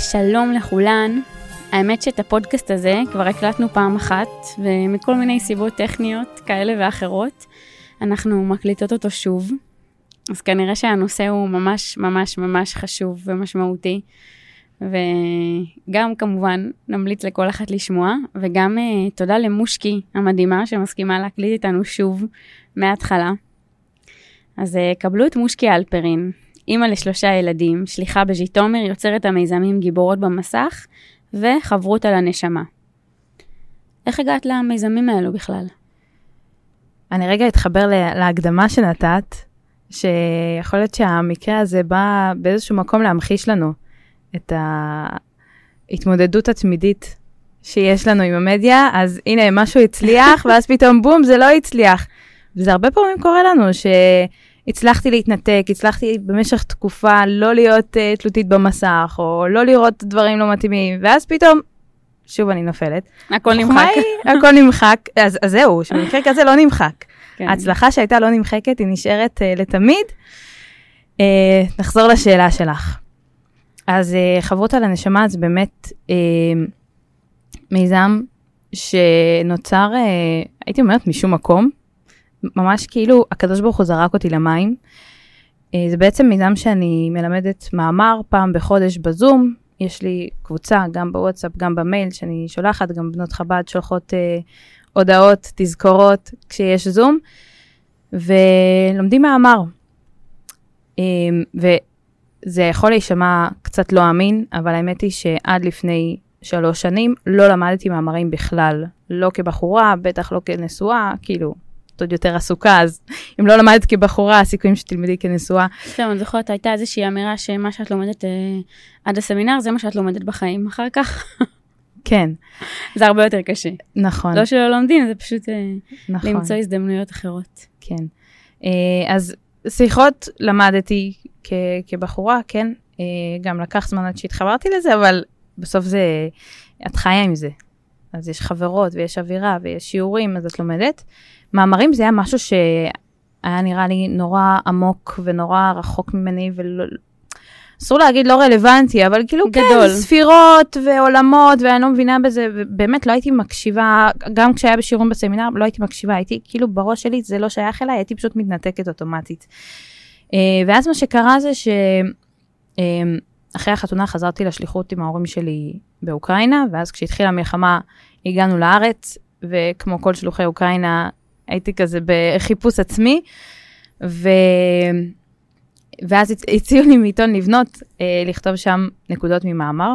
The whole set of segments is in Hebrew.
שלום לכולן. האמת שאת הפודקאסט הזה כבר הקלטנו פעם אחת, ומכל מיני סיבות טכניות כאלה ואחרות, אנחנו מקליטות אותו שוב. אז כנראה שהנושא הוא ממש ממש ממש חשוב ומשמעותי, וגם כמובן נמליץ לכל אחת לשמוע, וגם תודה למושקי המדהימה שמסכימה להקליט איתנו שוב מההתחלה. אז קבלו את מושקי אלפרין, אמא ל3 ילדים, שליחה בז'יטומיר, יוצרת המיזמים גיבורות במסך, וחברות על הנשמה. איך הגעת למיזמים האלו בכלל? אני רגע אתחבר להקדמה שנתת, שיכול להיות שהמקרה הזה בא באיזשהו מקום להמחיש לנו את ההתמודדות התמידית שיש לנו עם המדיה, אז הנה משהו הצליח, ואז פתאום בום, זה לא הצליח. וזה הרבה פעמים קורה לנו שהצלחתי להתנתק, הצלחתי במשך תקופה לא להיות תלותית במסך, או לא לראות דברים לא מתאימים, ואז פתאום, שוב אני נופלת. הכל נמחק. הכל נמחק, אז זהו, שבמקרה כזה לא נמחק. כן. ההצלחה שהייתה לא נמחקת, היא נשארת לתמיד. נחזור לשאלה שלך. אז חברות על הנשמה זה באמת מיזם שנוצר, הייתי אומרת משום מקום, ממש כאילו הקדוש ברוך הוא זרק אותי למים. זה בעצם מיזם שאני מלמדת מאמר פעם בחודש בזום, יש לי קבוצה גם בוואטסאפ, גם במייל שאני שולחת, גם בנות חב"ד שולחות הודעות, תזכורות כשיש זום, ולומדים מאמר. וזה יכול להישמע קצת לא אמין, אבל האמת היא שעד לפני 3 שנים לא למדתי מאמרים בכלל, לא כבחורה, בטח לא כנשואה, כאילו, עוד יותר עסוקה, אז אם לא למדת כבחורה, הסיכויים שתלמדי כנשואה. טוב, אני זוכרת, הייתה איזושהי אמירה שמה שאת לומדת עד הסמינר, זה מה שאת לומדת בחיים אחר כך. כן. זה הרבה יותר קשה. נכון. לא שלא לומדים, זה פשוט נכון. למצוא הזדמנויות אחרות. כן. אז שיחות למדתי כבחורה, כן. גם לקח זמן עד שהתחברתי לזה, אבל בסוף זה, את חיה עם זה. אז יש חברות ויש אווירה ויש שיעורים, אז את לומדת. מאמרים זה היה משהו שהיה נראה לי נורא עמוק ונורא רחוק ממני, אסור להגיד לא רלוונטי, אבל כאילו גדול. כן, ספירות ועולמות, ואני לא מבינה בזה, ובאמת לא הייתי מקשיבה, גם כשהיה בשיעורים בסמינר, לא הייתי מקשיבה, הייתי כאילו בראש שלי, זה לא שייך אליי, הייתי פשוט מתנתקת אוטומטית. ואז מה שקרה זה שאחרי החתונה חזרתי לשליחות עם ההורים שלי באוקראינה, ואז כשהתחילה המלחמה הגענו לארץ, וכמו כל שלוחי אוקראינה, הייתי כזה בחיפוש עצמי, ואז הציעו לי מעיתון לבנות, לכתוב שם נקודות ממאמר,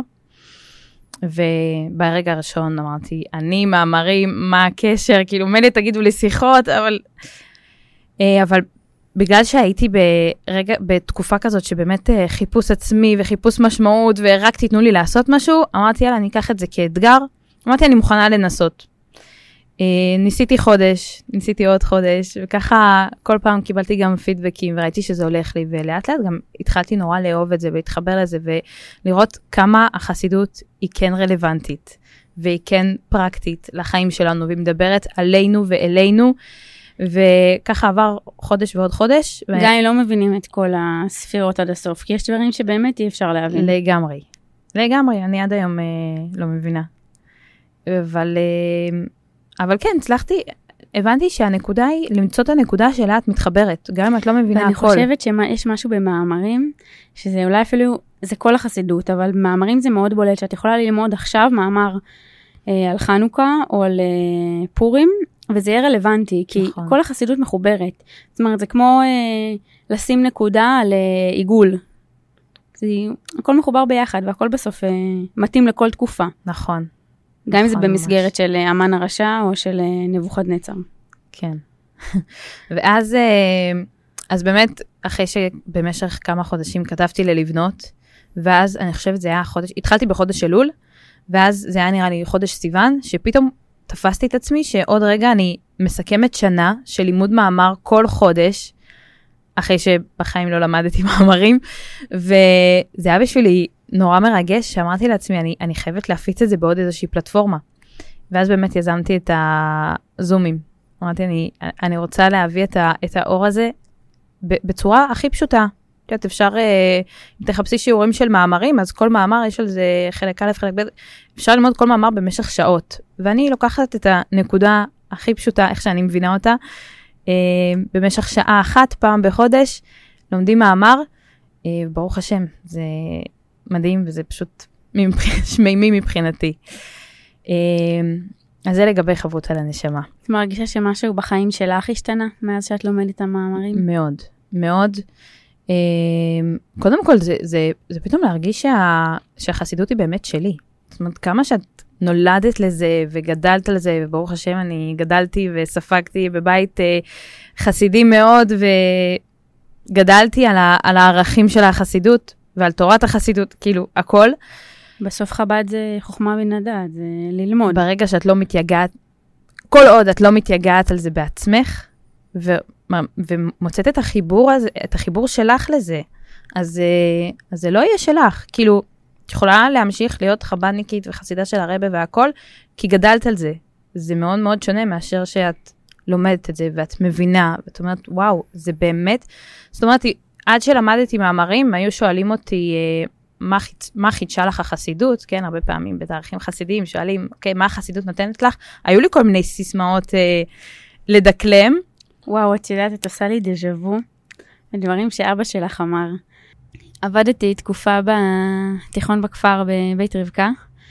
וברגע הראשון אמרתי, אני מאמרים, מה הקשר? כאילו, מילא תגידו לי שיחות, אבל בגלל שהייתי בתקופה כזאת, שבאמת חיפוש עצמי וחיפוש משמעות, ורק תיתנו לי לעשות משהו, אמרתי, יאללה, אני אקח את זה כאתגר, אמרתי, אני מוכנה לנסות. ניסיתי חודש, ניסיתי עוד חודש, וככה כל פעם קיבלתי גם פידבקים, וראיתי שזה הולך לי, ולאט לאט גם התחלתי נורא לאהוב את זה, ולהתחבר לזה, ולראות כמה החסידות היא כן רלוונטית, והיא כן פרקטית לחיים שלנו, והיא מדברת עלינו ואלינו, וככה עבר חודש ועוד חודש. גם לא מבינים את כל הספירות עד הסוף, כי יש דברים שבאמת אי אפשר להבין. לגמרי, אני עד היום לא מבינה. אבל כן, הבנתי שהנקודה היא למצוא את הנקודה שלה את מתחברת, גם אם את לא מבינה הכל. ואני חושבת שיש משהו במאמרים, שזה אולי אפילו, זה כל החסידות, אבל מאמרים זה מאוד בולט, שאת יכולה ללמוד עכשיו מאמר על חנוכה או על פורים, וזה יהיה רלוונטי, כי נכון. כל החסידות מחוברת. זאת אומרת, זה כמו לשים נקודה על עיגול. הכל מחובר ביחד, והכל בסוף מתאים לכל תקופה. נכון. גם אם זה במסגרת של אמן הרשע או של נבוכדנצר. כן. ואז באמת, אחרי שבמשך כמה חודשים כתבתי ללבנות, ואז אני חושבת זה היה התחלתי בחודש אלול, ואז זה היה נראה לי חודש סיוון, שפתאום תפסתי את עצמי שעוד רגע אני מסכמת שנה של לימוד מאמר כל חודש, אחרי שבחיים לא למדתי מאמרים, וזה היה בשבילי נורא מרגש, שאמרתי לעצמי, אני חייבת להפיץ את זה בעוד איזושהי פלטפורמה. ואז באמת יזמתי את הזומים. אמרתי, אני רוצה להביא את האור הזה בצורה הכי פשוטה. יודעת, אפשר, אם תחפשי שיעורים של מאמרים, אז כל מאמר יש על זה חלק א', חלק ב', אפשר ללמוד כל מאמר במשך שעות. ואני לוקחת את הנקודה הכי פשוטה, איך שאני מבינה אותה, במשך שעה אחת, פעם בחודש, לומדים מאמר, ברוך השם, זה מדהים, וזה פשוט שמימי מבחינתי. אז זה לגבי חבות על הנשמה. את מרגישה שמשהו בחיים שלך השתנה, מאז שאת לומדת המאמרים? מאוד, מאוד. קודם כל, זה פתאום להרגיש שהחסידות היא באמת שלי. זאת אומרת, כמה שאת נולדת לזה וגדלת לזה, וברוך השם, אני גדלתי וספגתי בבית חסידי מאוד, וגדלתי על הערכים של החסידות, ועל תורת החסידות, כאילו, הכל. בסוף חב"ד זה חוכמה ונדעת, זה ללמוד. ברגע שאת לא מתייגעת, כל עוד את לא מתייגעת על זה בעצמך, ומוצאת את החיבור הזה, את החיבור שלך לזה, אז זה לא יהיה שלך. כאילו, את יכולה להמשיך להיות חב"דניקית וחסידה של הרבי והכל, כי גדלת על זה. זה מאוד מאוד שונה מאשר שאת לומדת את זה, ואת מבינה, ואת אומרת, וואו, זה באמת, זאת אומרת, עד שלמדתי מאמרים, היו שואלים אותי, מה חידשה לך החסידות, כן, הרבה פעמים בתאריכים חסידיים, שואלים, אוקיי, מה החסידות נותנת לך? היו לי כל מיני סיסמאות לדקלם. וואו, את יודעת, את עושה לי דז'בו, הדברים שאבא שלך אמר. עבדתי תקופה בתיכון בכפר בבית רבקה,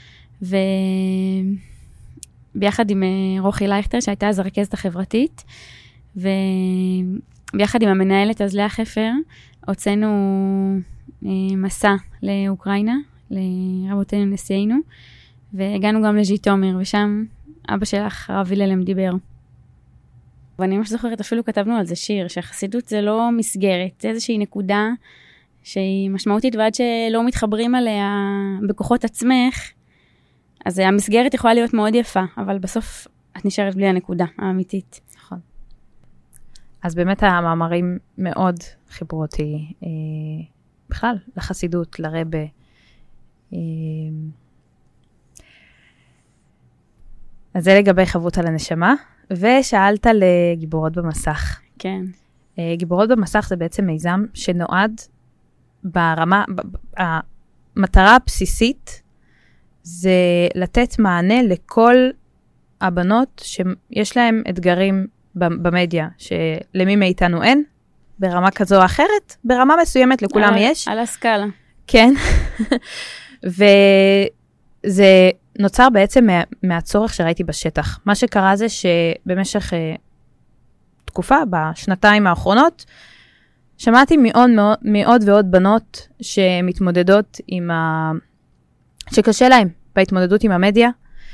וביחד עם רוחי לייכטר, שהייתה אז הרכזת החברתית, וביחד עם המנהלת אז לאה חפר, הוצאנו מסע לאוקראינה, לרבותינו נשיאנו, והגענו גם לג'יטומיר, ושם אבא שלך, הרב היללם, דיבר. ואני ממש זוכרת, אפילו כתבנו על זה שיר, שהחסידות זה לא מסגרת, זה איזושהי נקודה שהיא משמעותית, ועד שלא מתחברים עליה בכוחות עצמך, אז המסגרת יכולה להיות מאוד יפה, אבל בסוף את נשארת בלי הנקודה האמיתית. נכון. אז באמת המאמרים מאוד חיברו אותי, בכלל, לחסידות, לרבה. אז זה לגבי חבות על הנשמה, ושאלת לגיבורות במסך. כן. גיבורות במסך זה בעצם מיזם שנועד ברמה, המטרה הבסיסית זה לתת מענה לכל הבנות שיש להם אתגרים במדיה, שלמי מאיתנו אין, ברמה כזו או אחרת, ברמה מסוימת לכולם יש. על הסקאלה. כן. וזה נוצר בעצם מהצורך שראיתי בשטח. מה שקרה זה שבמשך תקופה, בשנתיים האחרונות, שמעתי מאוד ועוד בנות שמתמודדות שקשה להם בהתמודדות עם המדיה.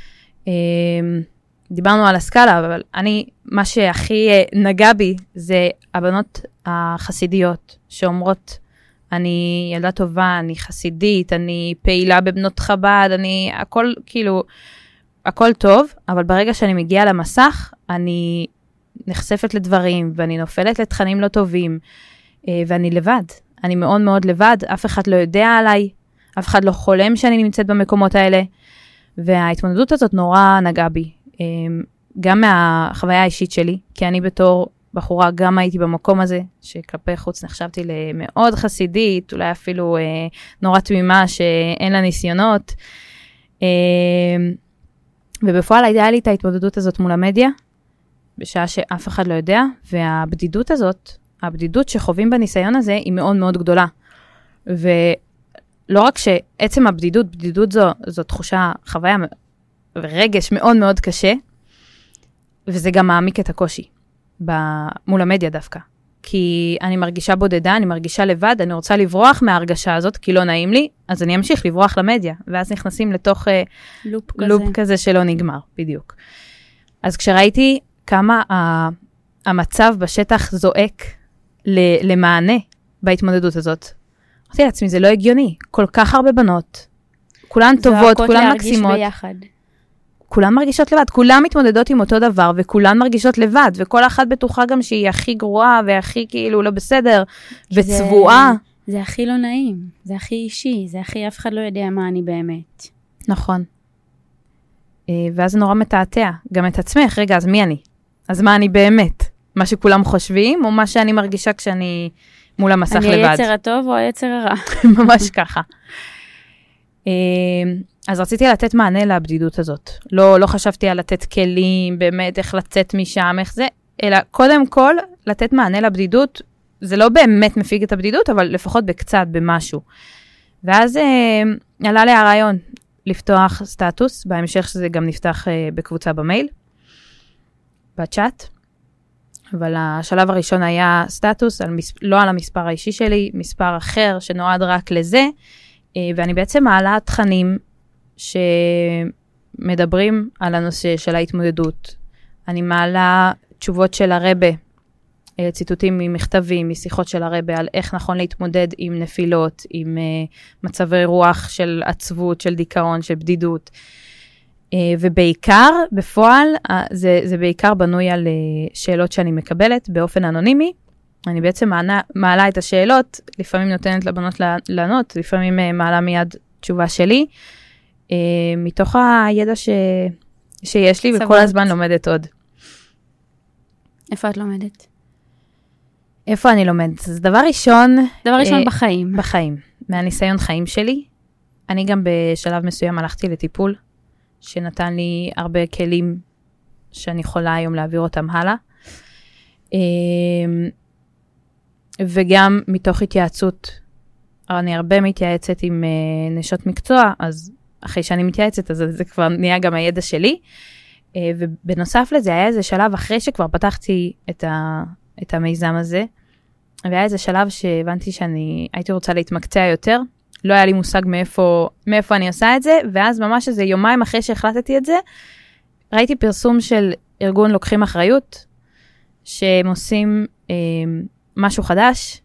דיברנו על הסקאלה, אבל מה שהכי נגע בי זה הבנות החסידיות שאומרות, אני ילדה טובה, אני חסידית, אני פעילה בבנות חב"ד, הכל כאילו, הכל טוב, אבל ברגע שאני מגיעה למסך, אני נחשפת לדברים, ואני נופלת לתכנים לא טובים, ואני לבד. אני מאוד מאוד לבד, אף אחד לא יודע עליי, אף אחד לא חולם שאני נמצאת במקומות האלה, וההתמודדות הזאת נורא נגעה בי. גם מהחוויה האישית שלי, כי אני בתור בחורה גם הייתי במקום הזה, שכלפי חוץ נחשבתי למאוד חסידית, אולי אפילו נורא תמימה שאין לה ניסיונות. ובפועל היה לי את ההתמודדות הזאת מול המדיה, בשעה שאף אחד לא יודע, והבדידות הזאת, הבדידות שחווים בניסיון הזה, היא מאוד מאוד גדולה. ולא רק שעצם הבדידות, בדידות זו תחושה, חוויה ורגש מאוד מאוד קשה, וזה גם מעמיק את הקושי, מול המדיה דווקא. כי אני מרגישה בודדה, אני מרגישה לבד, אני רוצה לברוח מההרגשה הזאת, כי לא נעים לי, אז אני אמשיך לברוח למדיה, ואז נכנסים לתוך לופ כזה שלא נגמר, בדיוק. אז כשראיתי כמה המצב בשטח זועק למענה בהתמודדות הזאת, אמרתי לעצמי, זה לא הגיוני, כל כך הרבה בנות, כולן טובות, כולן מקסימות. ביחד. כולן מרגישות לבד, כולן מתמודדות עם אותו דבר, וכולן מרגישות לבד, וכל אחת בטוחה גם שהיא הכי גרועה, והכי כאילו לא בסדר, וצבועה. זה הכי לא נעים, זה הכי אישי, זה הכי אף אחד לא יודע מה אני באמת. נכון. ואז נורא מתעתע, גם את עצמך, רגע, אז מי אני? אז מה אני באמת? מה שכולם חושבים, או מה שאני מרגישה כשאני מול המסך לבד. אני היצר הטוב או היצר הרע? ממש ככה. אז רציתי לתת מענה לבדידות הזאת. לא חשבתי על לתת כלים, באמת איך לצאת משם, איך זה, אלא קודם כל לתת מענה לבדידות, זה לא באמת מפיג את הבדידות, אבל לפחות בקצת, במשהו. ואז עלה לי הרעיון לפתוח סטטוס, בהמשך שזה גם נפתח בקבוצה במייל, בצ'אט, אבל השלב הראשון היה סטטוס, לא על המספר האישי שלי, מספר אחר שנועד רק לזה, ואני בעצם מעלה תכנים שמדברים על הנושא של ההתמודדות. אני מעלה תשובות של הרבה, ציטוטים ממכתבים, משיחות של הרבה, על איך נכון להתמודד עם נפילות, עם מצבי רוח של עצבות, של דיכאון, של בדידות. ובעיקר, בפועל, זה בעיקר בנוי על שאלות שאני מקבלת באופן אנונימי. אני בעצם מעלה את השאלות, לפעמים נותנת לבנות לענות, לפעמים מעלה מיד תשובה שלי, מתוך הידע שיש לי, וכל הזמן לומדת עוד. איפה את לומדת? איפה אני לומדת? אז דבר ראשון בחיים. בחיים. מהניסיון חיים שלי. אני גם בשלב מסוים הלכתי לטיפול, שנתן לי הרבה כלים שאני יכולה היום להעביר אותם הלאה. וגם מתוך התייעצות, אני הרבה מתייעצת עם נשות מקצוע, אז אחרי שאני מתייעצת, אז זה כבר נהיה גם הידע שלי. ובנוסף לזה, היה איזה שלב אחרי שכבר פתחתי את המיזם הזה, והיה איזה שלב שהבנתי שאני הייתי רוצה להתמקצע יותר, לא היה לי מושג מאיפה אני עושה את זה, ואז ממש איזה יומיים אחרי שהחלטתי את זה, ראיתי פרסום של ארגון לוקחים אחריות, שהם עושים משהו חדש,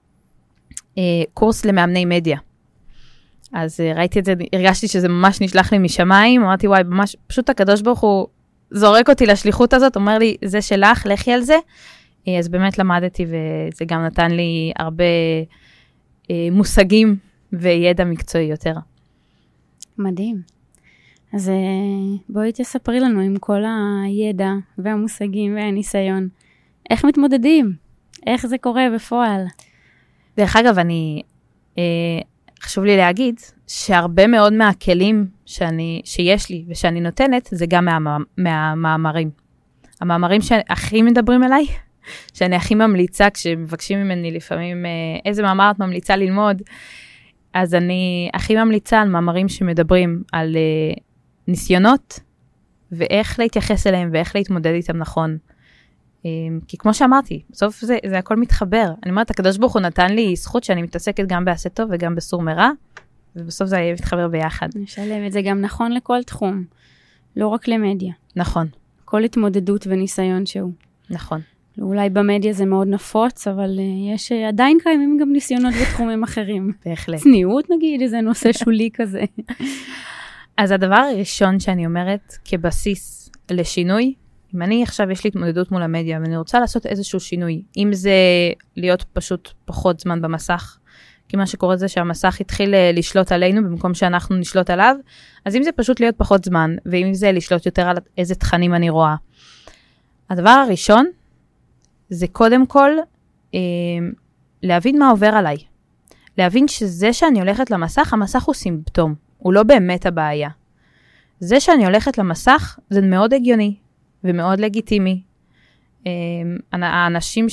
קורס למאמני מדיה. אז ראיתי את זה, הרגשתי שזה ממש נשלח לי משמיים, אמרתי וואי, ממש, פשוט הקדוש ברוך הוא זורק אותי לשליחות הזאת, אומר לי, זה שלך, לכי על זה. אז באמת למדתי, וזה גם נתן לי הרבה מושגים וידע מקצועי יותר. מדהים. אז בואי תספרי לנו עם כל הידע והמושגים והניסיון. איך מתמודדים? איך זה קורה בפועל? דרך אגב, חשוב לי להגיד שהרבה מאוד מהכלים שיש לי ושאני נותנת, זה גם מהמאמרים. המאמרים שהכי מדברים אליי, שאני הכי ממליצה, כשמבקשים ממני לפעמים איזה מאמר את ממליצה ללמוד, אז אני הכי ממליצה על מאמרים שמדברים על ניסיונות, ואיך להתייחס אליהם ואיך להתמודד איתם נכון. כי כמו שאמרתי, בסוף זה הכל מתחבר. אני אומרת, הקדוש ברוך הוא נתן לי זכות שאני מתעסקת גם בעשה טוב וגם בסור מרע, ובסוף זה היה מתחבר ביחד. נשלם את זה גם נכון לכל תחום, לא רק למדיה. נכון. כל התמודדות וניסיון שהוא. נכון. אולי במדיה זה מאוד נפוץ, אבל יש עדיין קיימים גם ניסיונות בתחומים אחרים. בהחלט. צניעות נגיד, איזה נושא שולי כזה. אז הדבר הראשון שאני אומרת כבסיס לשינוי, אם אני עכשיו יש לי התמודדות מול המדיה, ואני רוצה לעשות איזשהו שינוי, אם זה להיות פשוט פחות זמן במסך, כי מה שקורה זה שהמסך התחיל לשלוט עלינו, במקום שאנחנו נשלוט עליו, אז אם זה פשוט להיות פחות זמן, ואם זה לשלוט יותר על איזה תכנים אני רואה. הדבר הראשון, זה קודם כל, להבין מה עובר עליי. להבין שזה שאני הולכת למסך, המסך הוא סימפטום, הוא לא באמת הבעיה. זה שאני הולכת למסך, זה מאוד הגיוני, ומאוד לגיטימי. האנשים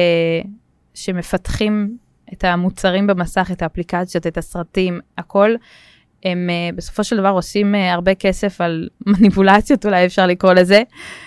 שמפתחים את המוצרים במסך, את האפליקציות, את הסרטים, הכל, הם בסופו של דבר עושים הרבה כסף על מניפולציות, אולי אפשר לקרוא לזה.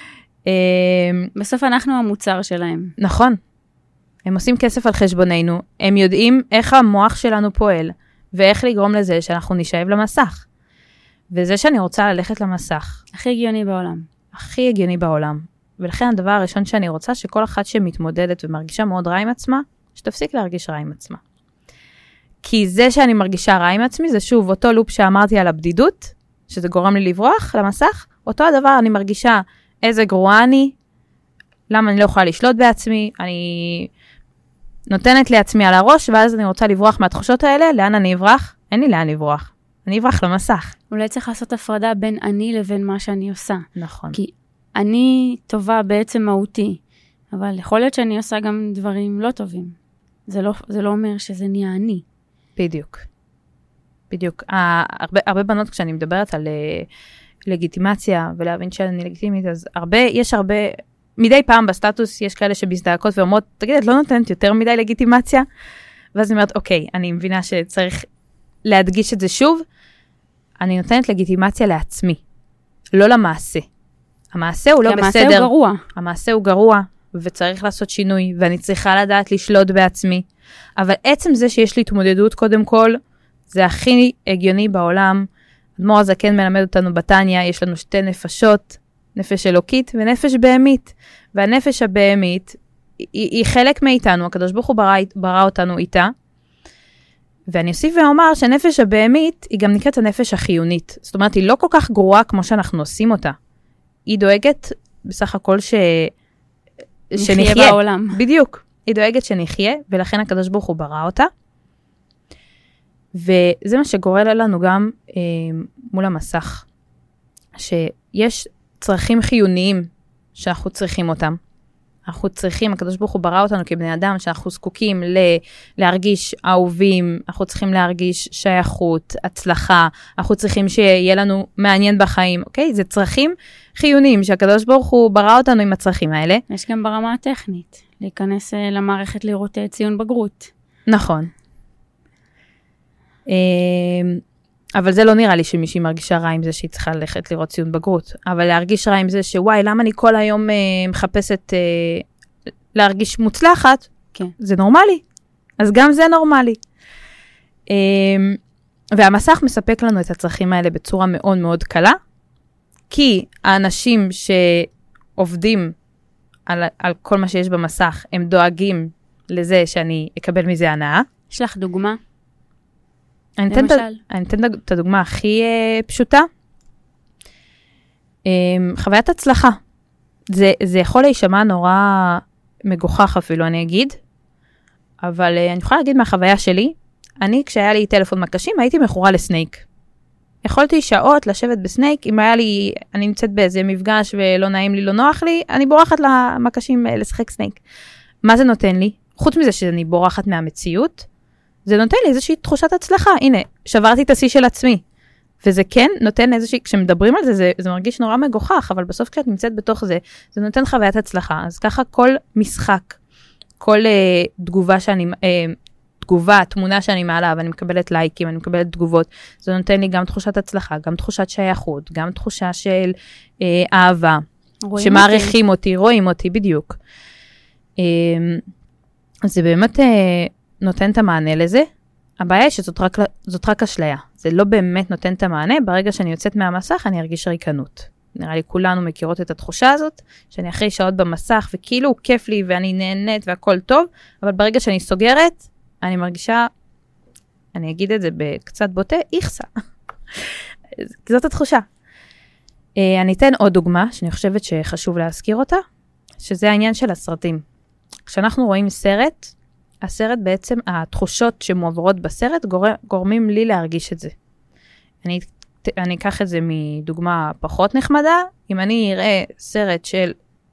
בסוף אנחנו המוצר שלהם. נכון. הם עושים כסף על חשבוננו, הם יודעים איך המוח שלנו פועל, ואיך לגרום לזה שאנחנו נשאב למסך. וזה שאני רוצה ללכת למסך. הכי הגיוני בעולם. הכי הגיוני בעולם. ולכן הדבר הראשון שאני רוצה, שכל אחת שמתמודדת ומרגישה מאוד רע עם עצמה, שתפסיק להרגיש רע עם עצמה. כי זה שאני מרגישה רע עם עצמי, זה שוב אותו לופ שאמרתי על הבדידות, שזה גורם לי לברוח למסך, אותו הדבר אני מרגישה איזה גרועה אני, למה אני לא יכולה לשלוט בעצמי, אני נותנת לעצמי על הראש, ואז אני רוצה לברוח מהתחושות האלה, לאן אני אברח? אין לי לאן לברוח. אני אברח למסך. אולי צריך לעשות הפרדה בין אני לבין מה שאני עושה. נכון. כי אני טובה בעצם מהותי, אבל יכול להיות שאני עושה גם דברים לא טובים. זה לא אומר שזה נהיה אני. בדיוק. בדיוק. הרבה בנות, כשאני מדברת על לגיטימציה, ולהבין שאני לגיטימית, אז יש הרבה, מדי פעם בסטטוס יש כאלה שמזדעקות ואומרות, תגיד, את לא נותנת יותר מדי לגיטימציה? ואז אני אומרת, אוקיי, אני מבינה שצריך להדגיש את זה שוב, אני נותנת לגיטימציה לעצמי, לא למעשה. המעשה הוא לא בסדר. המעשה הוא גרוע. המעשה הוא גרוע, וצריך לעשות שינוי, ואני צריכה לדעת לשלוט בעצמי. אבל עצם זה שיש לי התמודדות קודם כל, זה הכי הגיוני בעולם. אדמו"ר הזקן מלמד אותנו בתניא, יש לנו שתי נפשות, נפש אלוקית ונפש בהמית. והנפש הבהמית היא חלק מאיתנו, הקדוש ברוך הוא ברא אותנו איתה. ואני אוסיף ואומר שהנפש הבהמית היא גם נקראת הנפש החיונית. זאת אומרת, היא לא כל כך גרועה כמו שאנחנו עושים אותה. היא דואגת בסך הכל שנחיה בעולם. בדיוק. היא דואגת שנחיה, ולכן הקדוש ברוך הוא ברא אותה. וזה מה שגורל לנו גם מול המסך. שיש צרכים חיוניים שאנחנו צריכים אותם. אנחנו צריכים, הקדוש ברוך הוא ברא אותנו כבני אדם, שאנחנו זקוקים להרגיש אהובים, אנחנו צריכים להרגיש שייכות, הצלחה, אנחנו צריכים שיהיה לנו מעניין בחיים, אוקיי? זה צרכים חיוניים, שהקדוש ברוך הוא ברא אותנו עם הצרכים האלה. יש גם ברמה הטכנית, להיכנס למערכת לראות ציון בגרות. נכון. אבל זה לא נראה לי שמישהי מרגישה רע עם זה שהיא צריכה ללכת לראות ציון בגרות. אבל להרגיש רע עם זה שוואי, למה אני כל היום מחפשת להרגיש מוצלחת? כן. זה נורמלי. אז גם זה נורמלי. והמסך מספק לנו את הצרכים האלה בצורה מאוד מאוד קלה, כי האנשים שעובדים על כל מה שיש במסך, הם דואגים לזה שאני אקבל מזה הנאה. יש לך דוגמה? אני אתן את הדוגמה הכי פשוטה. חוויית הצלחה. זה יכול להישמע נורא מגוחך אפילו, אני אגיד. אבל אני יכולה להגיד מהחוויה שלי, אני כשהיה לי טלפון מקשים, הייתי מכורה לסנייק. יכולתי שעות לשבת בסנייק, אם היה לי, אני נמצאת באיזה מפגש ולא נעים לי, לא נוח לי, אני בורחת למקשים לשחק סנייק. מה זה נותן לי? חוץ מזה שאני בורחת מהמציאות, זה נותן לי איזושהי תחושת הצלחה. הנה, שברתי את השיא של עצמי. וזה כן נותן איזושהי, כשמדברים על זה, זה מרגיש נורא מגוחך, אבל בסוף כשאת נמצאת בתוך זה, זה נותן חוויית הצלחה. אז ככה כל משחק, כל תמונה שאני מעלה, ואני מקבלת לייקים, אני מקבלת תגובות, זה נותן לי גם תחושת הצלחה, גם תחושת שייכות, גם תחושה של אהבה, שמעריכים אותי, רואים אותי בדיוק. אז זה באמת נותן את המענה לזה. הבעיה היא שזאת רק אשליה. זה לא באמת נותן את המענה. ברגע שאני יוצאת מהמסך, אני ארגיש ריקנות. נראה לי כולנו מכירות את התחושה הזאת, שאני אחרי שעות במסך, וכאילו הוא כיף לי, ואני נהנית, והכל טוב, אבל ברגע שאני סוגרת, אני מרגישה, אני אגיד את זה בקצת בוטה, איכסה. זאת התחושה. אני אתן עוד דוגמה, שאני חושבת שחשוב להזכיר אותה, שזה העניין של הסרטים. כשאנחנו רואים סרט, הסרט בעצם, התחושות שמועברות בסרט, גורמים לי להרגיש את זה. אני אקח את זה מדוגמה פחות נחמדה, אם אני אראה סרט של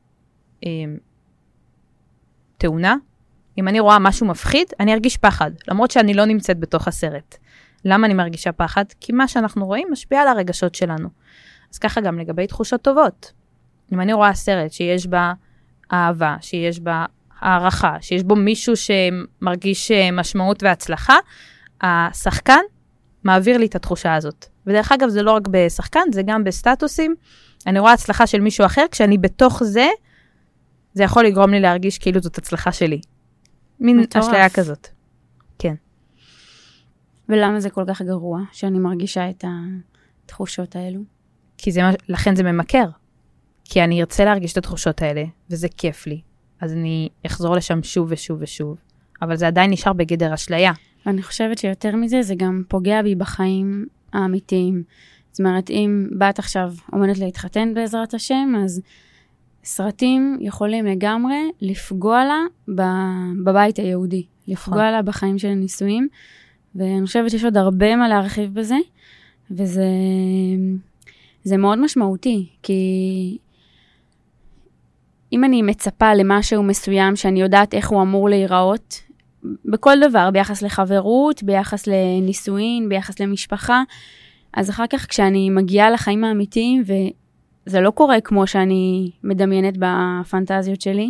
תאונה, אם אני רואה משהו מפחיד, אני ארגיש פחד, למרות שאני לא נמצאת בתוך הסרט. למה אני מרגישה פחד? כי מה שאנחנו רואים משפיע על הרגשות שלנו. אז ככה גם לגבי תחושות טובות. אם אני רואה סרט שיש בה אהבה, שיש בה הערכה, שיש בו מישהו שמרגיש משמעות והצלחה, השחקן מעביר לי את התחושה הזאת. ודרך אגב, זה לא רק בשחקן, זה גם בסטטוסים. אני רואה הצלחה של מישהו אחר, כשאני בתוך זה, זה יכול לגרום לי להרגיש כאילו זאת הצלחה שלי. מין אשליה כזאת. כן. ולמה זה כל כך גרוע, שאני מרגישה את התחושות האלו? כי לכן זה ממכר. כי אני ארצה להרגיש את התחושות האלה, וזה כיף לי. אז אני אחזור לשם שוב ושוב ושוב. אבל זה עדיין נשאר בגדר אשליה. ואני חושבת שיותר מזה, זה גם פוגע בי בחיים האמיתיים. זאת אומרת, אם בת עכשיו עומדת להתחתן בעזרת השם, אז סרטים יכולים לגמרי לפגוע לה בבית היהודי. לפגוע לה בחיים של הנישואים. ואני חושבת שיש עוד הרבה מה להרחיב בזה. וזה מאוד משמעותי, כי אם אני מצפה למשהו מסוים שאני יודעת איך הוא אמור להיראות, בכל דבר, ביחס לחברות, ביחס לנישואין, ביחס למשפחה. אז אחר כך כשאני מגיעה לחיים האמיתיים, וזה לא קורה כמו שאני מדמיינת בפנטזיות שלי,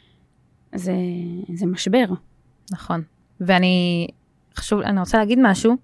זה משבר. נכון. ואני רוצה להגיד משהו,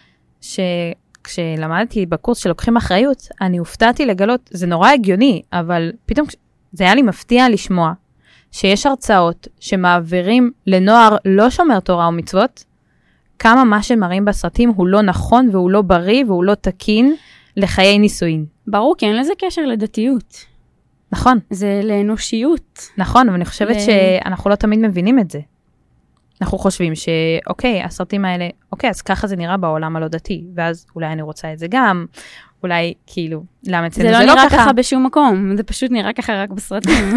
כשלמדתי בקורס שלוקחים אחריות, אני הופתעתי לגלות, זה נורא הגיוני, אבל פתאום זה היה לי מפתיע לשמוע, שיש הרצאות שמעבירים לנוער לא שומר תורה או מצוות, כמה מה שמראים בסרטים הוא לא נכון והוא לא בריא והוא לא תקין לחיי נישואין. ברור, כי אין לזה קשר לדתיות. נכון. זה לאנושיות. נכון, אבל אני חושבת שאנחנו לא תמיד מבינים את זה. אנחנו חושבים שאוקיי, הסרטים האלה, אוקיי, אז ככה זה נראה בעולם הלא דתי, ואז אולי אני רוצה את זה גם, אולי כאילו, למה אצלנו זה לא ככה? זה לא נראה ככה בשום מקום, זה פשוט נראה ככה רק בסרטים.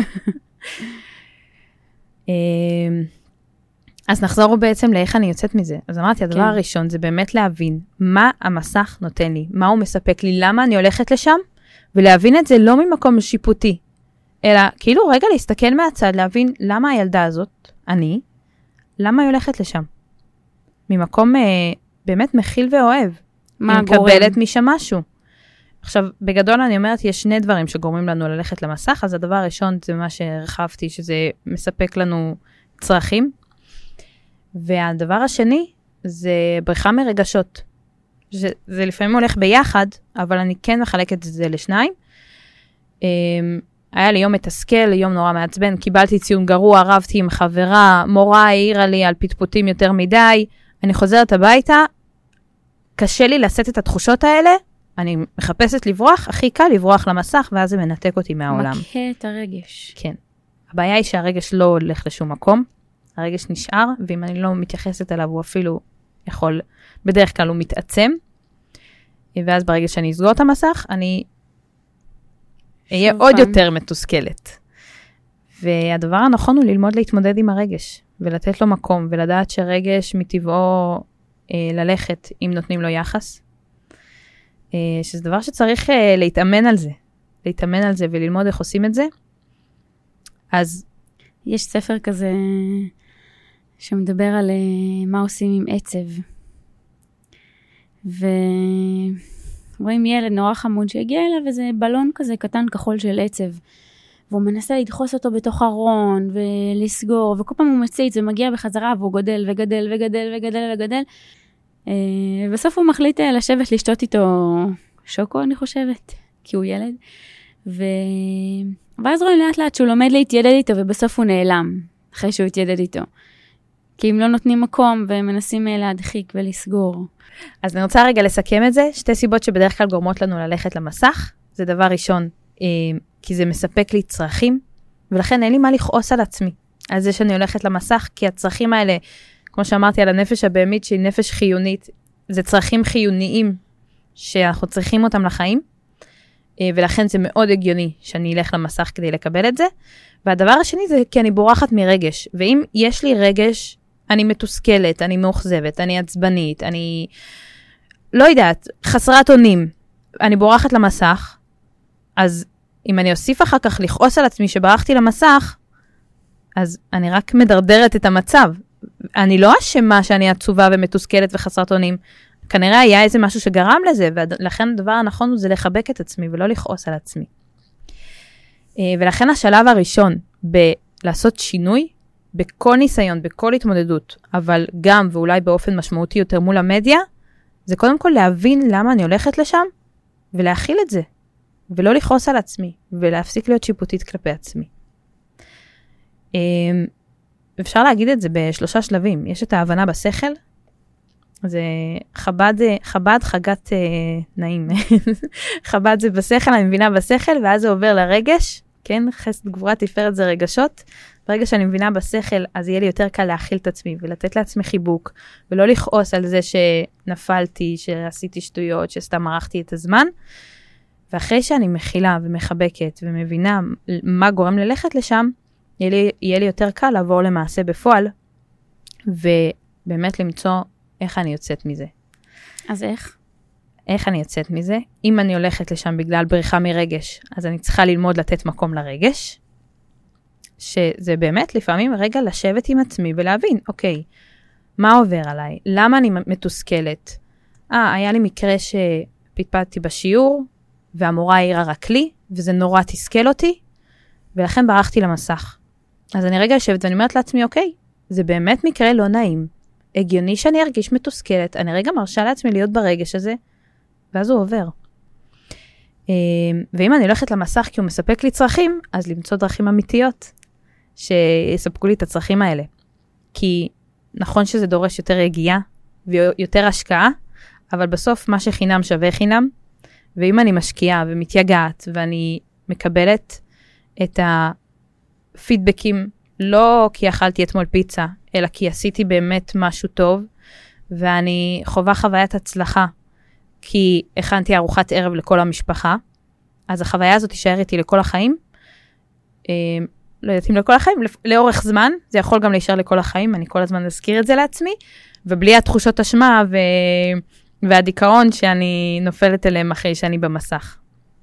אז נחזור בעצם לאיך אני יוצאת מזה. אז אמרתי, הדבר הראשון זה באמת להבין מה המסך נותן לי, מה הוא מספק לי, למה אני הולכת לשם, ולהבין את זה לא ממקום שיפוטי, אלא כאילו רגע להסתכל מהצד, להבין למה הילדה הזאת, למה היא הולכת לשם? ממקום באמת מכיל ואוהב. מה גורם? מקבלת משם משהו. עכשיו, בגדול אני אומרת, יש שני דברים שגורמים לנו ללכת למסך, אז הדבר הראשון זה מה שהרחבתי, שזה מספק לנו צרכים, והדבר השני זה בריחה מרגשות. זה לפעמים הולך ביחד, אבל אני כן מחלקת את זה לשניים. היה לי יום מתסכל, יום נורא מעצבן, קיבלתי ציון גרוע, רבתי עם חברה, מורה העירה לי על פטפוטים יותר מדי, אני חוזרת הביתה, קשה לי לשאת את התחושות האלה, אני מחפשת לברוח, הכי קל לברוח למסך, ואז זה מנתק אותי מהעולם. מקה את הרגש. כן. הבעיה היא שהרגש לא הולך לשום מקום, הרגש נשאר, ואם אני לא מתייחסת אליו, הוא אפילו יכול, בדרך כלל הוא מתעצם, ואז ברגע שאני אסגור את המסך, אני אהיה עוד יותר מתוסכלת. והדבר הנכון הוא ללמוד להתמודד עם הרגש, ולתת לו מקום, ולדעת שרגש מטבעו ללכת אם נותנים לו יחס, שזה דבר שצריך להתאמן על זה. להתאמן על זה וללמוד איך עושים את זה. אז יש ספר כזה שמדבר על מה עושים עם עצב. ורואים ילד נורא חמוד שהגיע אליו איזה בלון כזה קטן כחול של עצב. והוא מנסה לדחוס אותו בתוך ארון ולסגור, וכל פעם הוא מציץ ומגיע בחזרה והוא גודל וגדל וגדל וגדל וגדל. ובסוף הוא מחליט לשבת לשתות איתו שוקו, אני חושבת, כי הוא ילד. ואז רואים לאט לאט שהוא לומד להתיידד איתו, ובסוף הוא נעלם, אחרי שהוא התיידד איתו. כי אם לא נותנים מקום ומנסים להדחיק ולסגור. אז אני רוצה רגע לסכם את זה. שתי סיבות שבדרך כלל גורמות לנו ללכת למסך. זה דבר ראשון, כי זה מספק לי צרכים, ולכן אין לי מה לכעוס על עצמי. על זה שאני הולכת למסך, כי הצרכים האלה, כמו שאמרתי על הנפש הבהמית, שהיא נפש חיונית, זה צרכים חיוניים שאנחנו צריכים אותם לחיים, ולכן זה מאוד הגיוני שאני אלך למסך כדי לקבל את זה. והדבר השני זה כי אני בורחת מרגש, ואם יש לי רגש, אני מתוסכלת, אני מאוכזבת, אני עצבנית, אני לא יודעת, חסרת אונים, אני בורחת למסך, אז אם אני אוסיף אחר כך לכעוס על עצמי שברחתי למסך, אז אני רק מדרדרת את המצב. אני לא אשמה שאני עצובה ומתוסכלת וחסרת אונים. כנראה היה איזה משהו שגרם לזה, ולכן הדבר הנכון הוא זה לחבק את עצמי ולא לכעוס על עצמי. ולכן השלב הראשון בלעשות שינוי, בכל ניסיון, בכל התמודדות, אבל גם ואולי באופן משמעותי יותר מול המדיה, זה קודם כל להבין למה אני הולכת לשם, ולהכיל את זה, ולא לכעוס על עצמי, ולהפסיק להיות שיפוטית כלפי עצמי. אפשר להגיד את זה בשלושה שלבים. יש את ההבנה בשכל, זה חב"ד חגת נעים. חב"ד זה בשכל, אני מבינה בשכל, ואז זה עובר לרגש, כן? חסד גבורה תפארת זה רגשות. ברגע שאני מבינה בשכל, אז יהיה לי יותר קל להכיל את עצמי, ולתת לעצמי חיבוק, ולא לכעוס על זה שנפלתי, שעשיתי שטויות, שסתם ערכתי את הזמן. ואחרי שאני מכילה ומחבקת ומבינה מה גורם ללכת לשם, יהיה לי יותר קל לעבור למעשה בפועל, ובאמת למצוא איך אני יוצאת מזה. אז איך? איך אני יוצאת מזה? אם אני הולכת לשם בגלל בריחה מרגש, אז אני צריכה ללמוד לתת מקום לרגש, שזה באמת לפעמים רגע לשבת עם עצמי ולהבין, אוקיי, מה עובר עליי? למה אני מתוסכלת? היה לי מקרה שפטפטתי בשיעור, והמורה העירה רק לי, וזה נורא תסכל אותי, ולכן ברחתי למסך. אז אני רגע יושבת ואני אומרת לעצמי, אוקיי, זה באמת מקרה לא נעים. הגיוני שאני ארגיש מתוסכלת, אני רגע מרשה לעצמי להיות ברגש הזה, ואז הוא עובר. ואם אני הולכת למסך כי הוא מספק לי צרכים, אז למצוא דרכים אמיתיות, שיספקו לי את הצרכים האלה. כי נכון שזה דורש יותר רגיעה, ויותר השקעה, אבל בסוף מה שחינם שווה חינם, ואם אני משקיעה ומתייגעת, ואני מקבלת את הפידבקים, לא כי אכלתי אתמול פיצה, אלא כי עשיתי באמת משהו טוב, ואני חווה חוויית הצלחה, כי הכנתי ארוחת ערב לכל המשפחה, אז החוויה הזאת תישאר איתי לכל החיים, לא יודעת אם לכל החיים, לאורך זמן, זה יכול גם להישאר לכל החיים, אני כל הזמן אזכיר את זה לעצמי, ובלי התחושות אשמה והדיכאון שאני נופלת אליהם אחרי שאני במסך.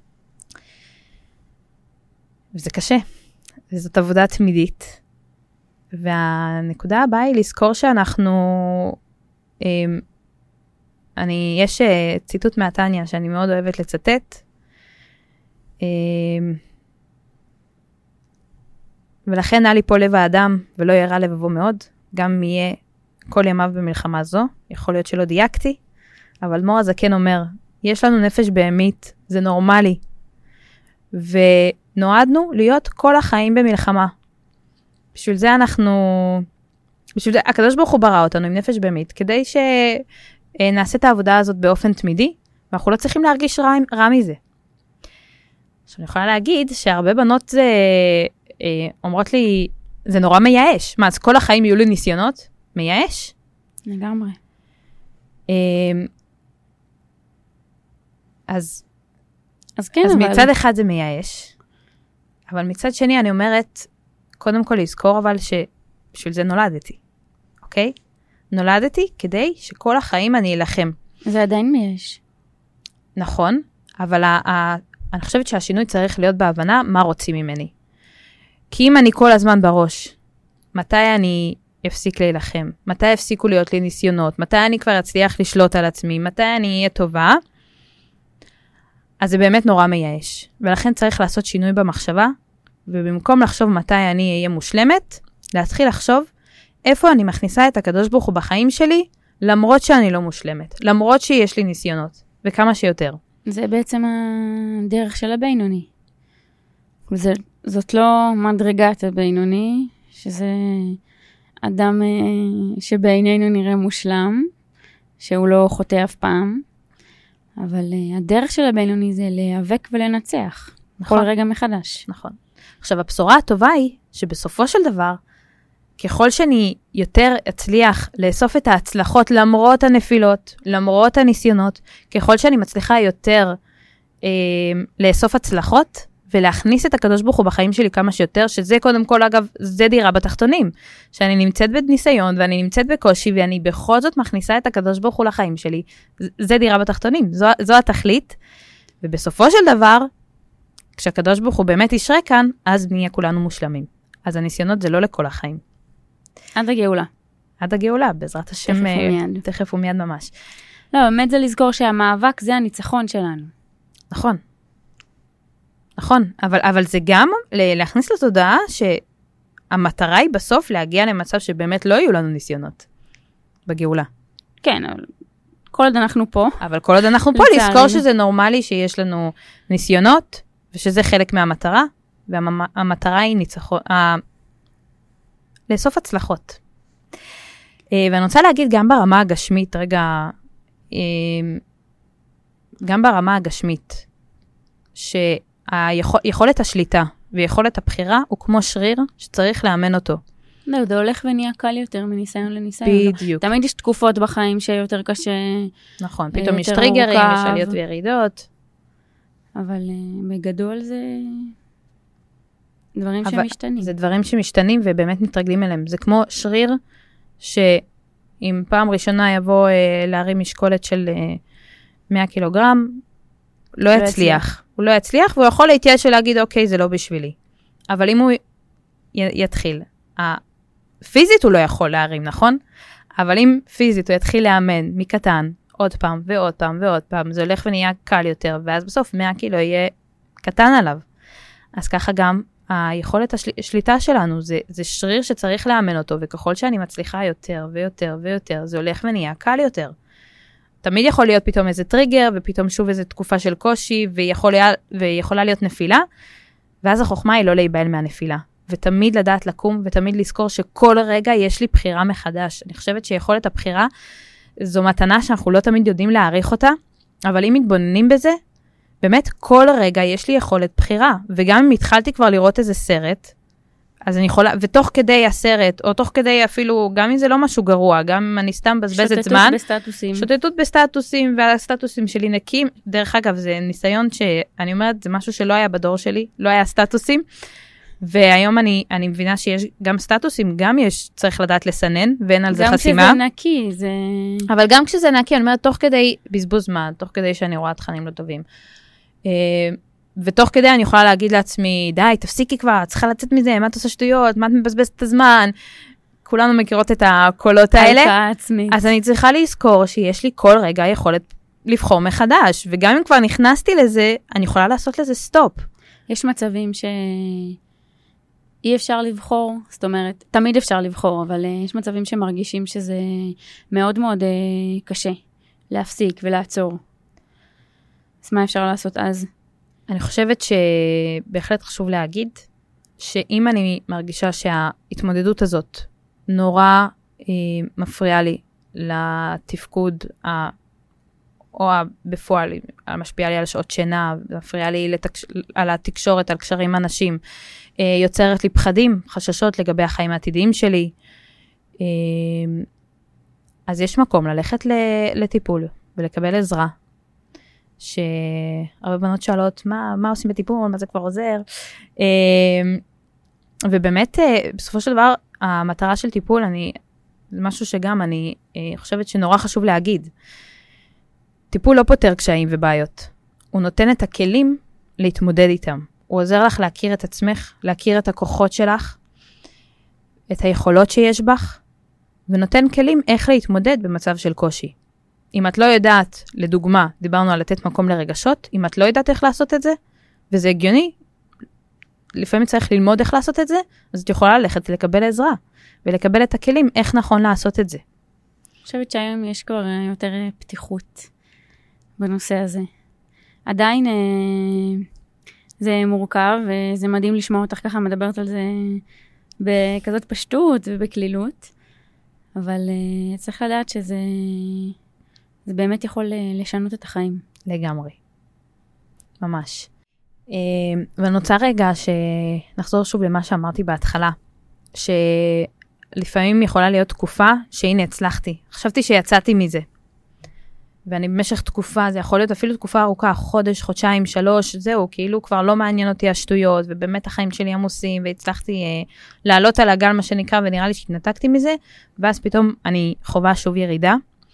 וזה קשה, וזאת עבודה תמידית. והנקודה הבאה היא לזכור שאנחנו, יש ציטוט מהתניה שאני מאוד אוהבת לצטט, ולכן נע לי פה לב האדם ולא ירא לבבו מאוד, גם יהיה כל ימיו במלחמה זו, יכול להיות שלא דייקתי, אבל מור הזקן אומר, יש לנו נפש בהמית, זה נורמלי, ונועדנו להיות כל החיים במלחמה. בשביל זה הקדוש ברוך הוא ברא אותנו עם נפש בהמית, כדי שנעשה את העבודה הזאת באופן תמידי, ואנחנו לא צריכים להרגיש רע מזה. עכשיו אני יכולה להגיד שהרבה בנות אומרות לי, זה נורא מייאש. מה, אז כל החיים יהיו לי ניסיונות? מייאש? לגמרי. אז כן, אז אבל... מצד אחד זה מייאש, אבל מצד שני אני אומרת, קודם כל לזכור אבל שבשביל זה נולדתי, אוקיי? נולדתי כדי שכל החיים אני אלחם. זה עדיין מייאש. נכון, אבל אני חושבת שהשינוי צריך להיות בהבנה מה רוצים ממני. כי אם אני כל הזמן בראש, מתי אני אפסיק להילחם? מתי הפסיקו להיות לי ניסיונות? מתי אני כבר אצליח לשלוט על עצמי? מתי אני אהיה טובה? אז זה באמת נורא מייאש. ולכן צריך לעשות שינוי במחשבה, ובמקום לחשוב מתי אני אהיה מושלמת, להתחיל לחשוב איפה אני מכניסה את הקדוש ברוך הוא בחיים שלי, למרות שאני לא מושלמת, למרות שיש לי ניסיונות, וכמה שיותר. זה בעצם הדרך של הבינוני. זאת לא מדרגת הבינוני, שזה אדם שבעינינו נראה מושלם, שהוא לא חוטא אף פעם, אבל הדרך של הבינוני זה להיאבק ולנצח. נכון. כל רגע מחדש. נכון. עכשיו, הבשורה הטובה היא שבסופו של דבר, ככל שאני יותר אצליח לאסוף את ההצלחות למרות הנפילות, למרות הניסיונות, ככל שאני מצליחה יותר לאסוף הצלחות, ולהכניס את הקדוש ברוך הוא בחיים שלי כמה שיותר, שזה קודם כל, אגב, זה דירה בתחתונים, שאני נמצאת בניסיון, ואני נמצאת בקושי, ואני בכל זאת מכניסה את הקדוש ברוך הוא לחיים שלי, זה דירה בתחתונים, זו התכלית, ובסופו של דבר, כשהקדוש ברוך הוא באמת ישרה כאן, אז נהיה כולנו מושלמים. אז הניסיונות זה לא לכל החיים. עד הגאולה. עד הגאולה, בעזרת השם, תכף ומיד ממש. לא, באמת זה לזכור שהמאבק זה הניצחון שלנו. נכון. נכון, אבל זה גם להכניס לתודעה שהמטרה היא בסוף להגיע למצב שבאמת לא יהיו לנו ניסיונות בגאולה. כן, אבל כל עוד אנחנו פה. אבל כל עוד אנחנו פה, לזכור שזה נורמלי שיש לנו ניסיונות, ושזה חלק מהמטרה, והמטרה היא ניצחון, לאסוף הצלחות. ואני רוצה להגיד גם ברמה הגשמית, רגע, גם ברמה הגשמית, יכולת השליטה ויכולת הבחירה הוא כמו שריר שצריך לאמן אותו. לא, זה הולך ונהיה קל יותר מניסיון לניסיון. בדיוק. תמיד יש תקופות בחיים שיותר קשה. נכון, פתאום יש טריגרים, יש עליות וירידות. אבל בגדול זה דברים שמשתנים. זה דברים שמשתנים ובאמת מתרגלים אליהם. זה כמו שריר שאם פעם ראשונה יבוא להרים משקולת של 100 קילוגרם, לא יצליח. הוא לא יצליח, והוא יכול להתייאש ולהגיד, אוקיי, זה לא בשבילי. אבל אם הוא יתחיל, פיזית הוא לא יכול להרים, נכון? אבל אם פיזית הוא יתחיל לאמן מקטן, עוד פעם ועוד פעם ועוד פעם, זה הולך ונהיה קל יותר, ואז בסוף 100 קילו יהיה קטן עליו. אז ככה גם היכולת השליטה שלנו, זה שריר שצריך לאמן אותו, וככל שאני מצליחה יותר ויותר ויותר, זה הולך ונהיה קל יותר. תמיד יכול להיות פתאום איזה טריגר, ופתאום שוב איזו תקופה של קושי, ויכולה להיות נפילה, ואז החוכמה היא לא להיבהל מהנפילה. ותמיד לדעת לקום, ותמיד לזכור שכל רגע יש לי בחירה מחדש. אני חושבת שיכולת הבחירה, זו מתנה שאנחנו לא תמיד יודעים להעריך אותה, אבל אם מתבוננים בזה, באמת כל רגע יש לי יכולת בחירה, וגם אם התחלתי כבר לראות איזה סרט, אז אני יכולה, ותוך כדי הסרט, או תוך כדי אפילו, גם אם זה לא משהו גרוע, גם אם אני סתם בזבזת זמן, שוטטות בסטטוסים, והסטטוסים שלי נקים, דרך אגב, זה ניסיון שאני אומרת, זה משהו שלא היה בדור שלי, לא היה סטטוסים, והיום אני מבינה שיש גם סטטוסים, גם יש, צריך לדעת לסנן, ואין על זה חסימה. גם כשזה נקי, זה... אבל גם כשזה נקי, אני אומרת, תוך כדי בזבוז זמן, תוך כדי שאני רואה תכנים לא טובים. ותוך כדי אני יכולה להגיד לעצמי, די, תפסיקי כבר, צריכה לצאת מזה, מה את עושה שטויות, מה את מבזבזת את הזמן? כולנו מכירות את הקולות האלה. אז אני צריכה לזכור שיש לי כל רגע יכולת לבחור מחדש, וגם אם כבר נכנסתי לזה, אני יכולה לעשות לזה סטופ. יש מצבים אי אפשר לבחור, זאת אומרת, תמיד אפשר לבחור, אבל יש מצבים שמרגישים שזה מאוד מאוד קשה להפסיק ולעצור. אז מה אפשר לעשות אז? אני חושבת שבהחלט חשוב להגיד, שאם אני מרגישה שההתמודדות הזאת נורא מפריעה לי לתפקוד, או בפועל, משפיעה לי על שעות שינה, מפריעה לי על התקשורת, על קשרים אנשים, יוצרת לי פחדים, חששות לגבי החיים העתידיים שלי, אז יש מקום ללכת לטיפול ולקבל עזרה, שהרבה בנות שואלות, מה עושים בטיפול, מה זה כבר עוזר, ובאמת, בסופו של דבר, המטרה של טיפול, זה משהו שגם אני חושבת שנורא חשוב להגיד, טיפול לא פותר קשיים ובעיות, הוא נותן את הכלים להתמודד איתם, הוא עוזר לך להכיר את עצמך, להכיר את הכוחות שלך, את היכולות שיש בך, ונותן כלים איך להתמודד במצב של קושי. אם את לא יודעת, לדוגמה, דיברנו על לתת מקום לרגשות, אם את לא יודעת איך לעשות את זה, וזה הגיוני, לפעמים צריך ללמוד איך לעשות את זה, אז את יכולה ללכת לקבל עזרה, ולקבל את הכלים איך נכון לעשות את זה. אני חושבת שהיום יש כבר יותר פתיחות בנושא הזה. עדיין זה מורכב, וזה מדהים לשמוע אותך ככה מדברת על זה בכזאת פשטות ובכלילות, אבל צריך לדעת שזה באמת יכול לשנות את החיים. לגמרי. ממש. ואני רוצה רגע שנחזור שוב למה שאמרתי בהתחלה, שלפעמים יכולה להיות תקופה שהנה הצלחתי. חשבתי שיצאתי מזה. ואני במשך תקופה, זה יכול להיות אפילו תקופה ארוכה, חודש, חודשיים, 3, זהו, כאילו כבר לא מעניין אותי השטויות, ובאמת החיים שלי עמוסים, והצלחתי לעלות על הגל מה שנקרא, ונראה לי שהתנתקתי מזה, ואז פתאום אני חובה שוב ירידה,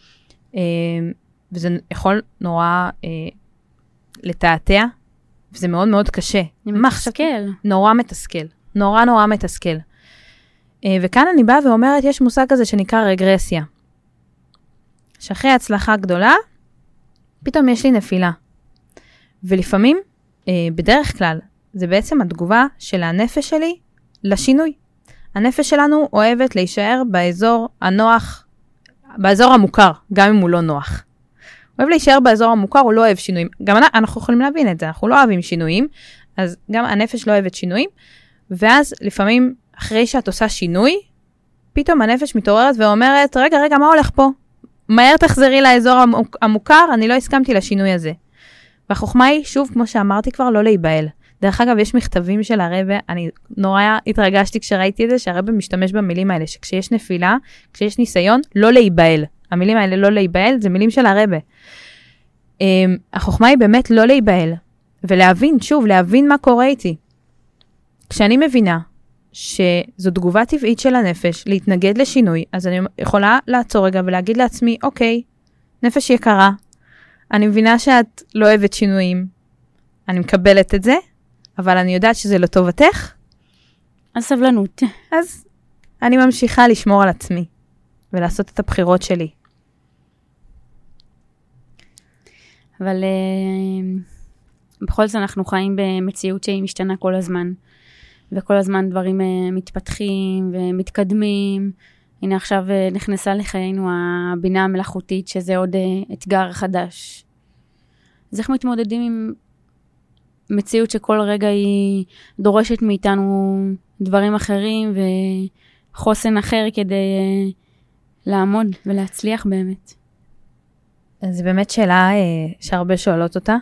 וזה יכול נורא לתעתע, וזה מאוד מאוד קשה. מתסכל. נורא מתסכל. נורא נורא מתסכל. וכאן אני באה ואומרת, יש מושג כזה שנקרא רגרסיה. שאחרי הצלחה גדולה, פתאום יש לי נפילה. ולפעמים, בדרך כלל, זה בעצם התגובה של הנפש שלי לשינוי. הנפש שלנו אוהבת להישאר באזור הנוח, באזור המוכר, גם אם הוא לא נוח. הוא אוהב להישאר באזור המוכר, הוא לא אוהב שינויים. גם אנחנו יכולים להבין את זה, אנחנו לא אוהבים שינויים, אז גם הנפש לא אוהבת שינויים, ואז לפעמים, אחרי שאת עושה שינוי, פתאום הנפש מתעוררת ואומרת, רגע, מה הולך פה? מהר תחזרי לאזור המוכר, אני לא הסכמתי לשינוי הזה. והחוכמה היא, שוב, כמו שאמרתי כבר, לא להיבהל. דרך אגב, יש מכתבים של הרב, אני נורא התרגשתי כשראיתי את זה, שהרב משתמש במילים האלה, שכשיש נפילה, כשיש ניסיון, לא להיבהל. המילים האלה לא להיבהל, זה מילים של הרב. החוכמה היא באמת לא להיבהל, ולהבין, שוב, להבין מה קורה איתי. כשאני מבינה שזו תגובה טבעית של הנפש, להתנגד לשינוי, אז אני יכולה לעצור רגע ולהגיד לעצמי, אוקיי, נפש יקרה, אני מבינה שאת לא אוהבת שינויים, אני מקבלת את זה, אבל אני יודעת שזה לא טובתך. אז סבלנות. אז אני ממשיכה לשמור על עצמי. ולעשות את הבחירות שלי. אבל בכל זאת אנחנו חיים במציאות שהיא משתנה כל הזמן, וכל הזמן דברים מתפתחים ומתקדמים. הנה עכשיו נכנסה לחיינו הבינה המלאכותית, שזה עוד אתגר חדש. אז איך מתמודדים עם מציאות שכל רגע היא דורשת מאיתנו דברים אחרים וחוסן אחר כדי לעמוד ולהצליח באמת? אז זו באמת שאלה שהרבה שואלות אותה.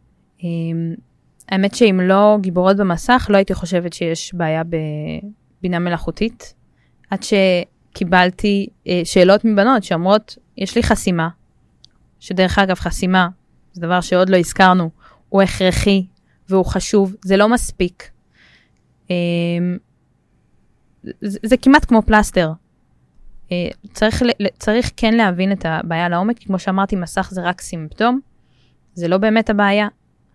האמת שאם לא גיבורות במסך, לא הייתי חושבת שיש בעיה בבינה מלאכותית. עד שקיבלתי שאלות מבנות שאומרות, יש לי חסימה, שדרך אגב חסימה, זה דבר שעוד לא הזכרנו, הוא הכרחי והוא חשוב, זה לא מספיק. זה כמעט כמו פלסטר. צריך כן להבין את הבעיה לעומק, כמו שאמרתי, מסך זה רק סימפטום, זה לא באמת הבעיה.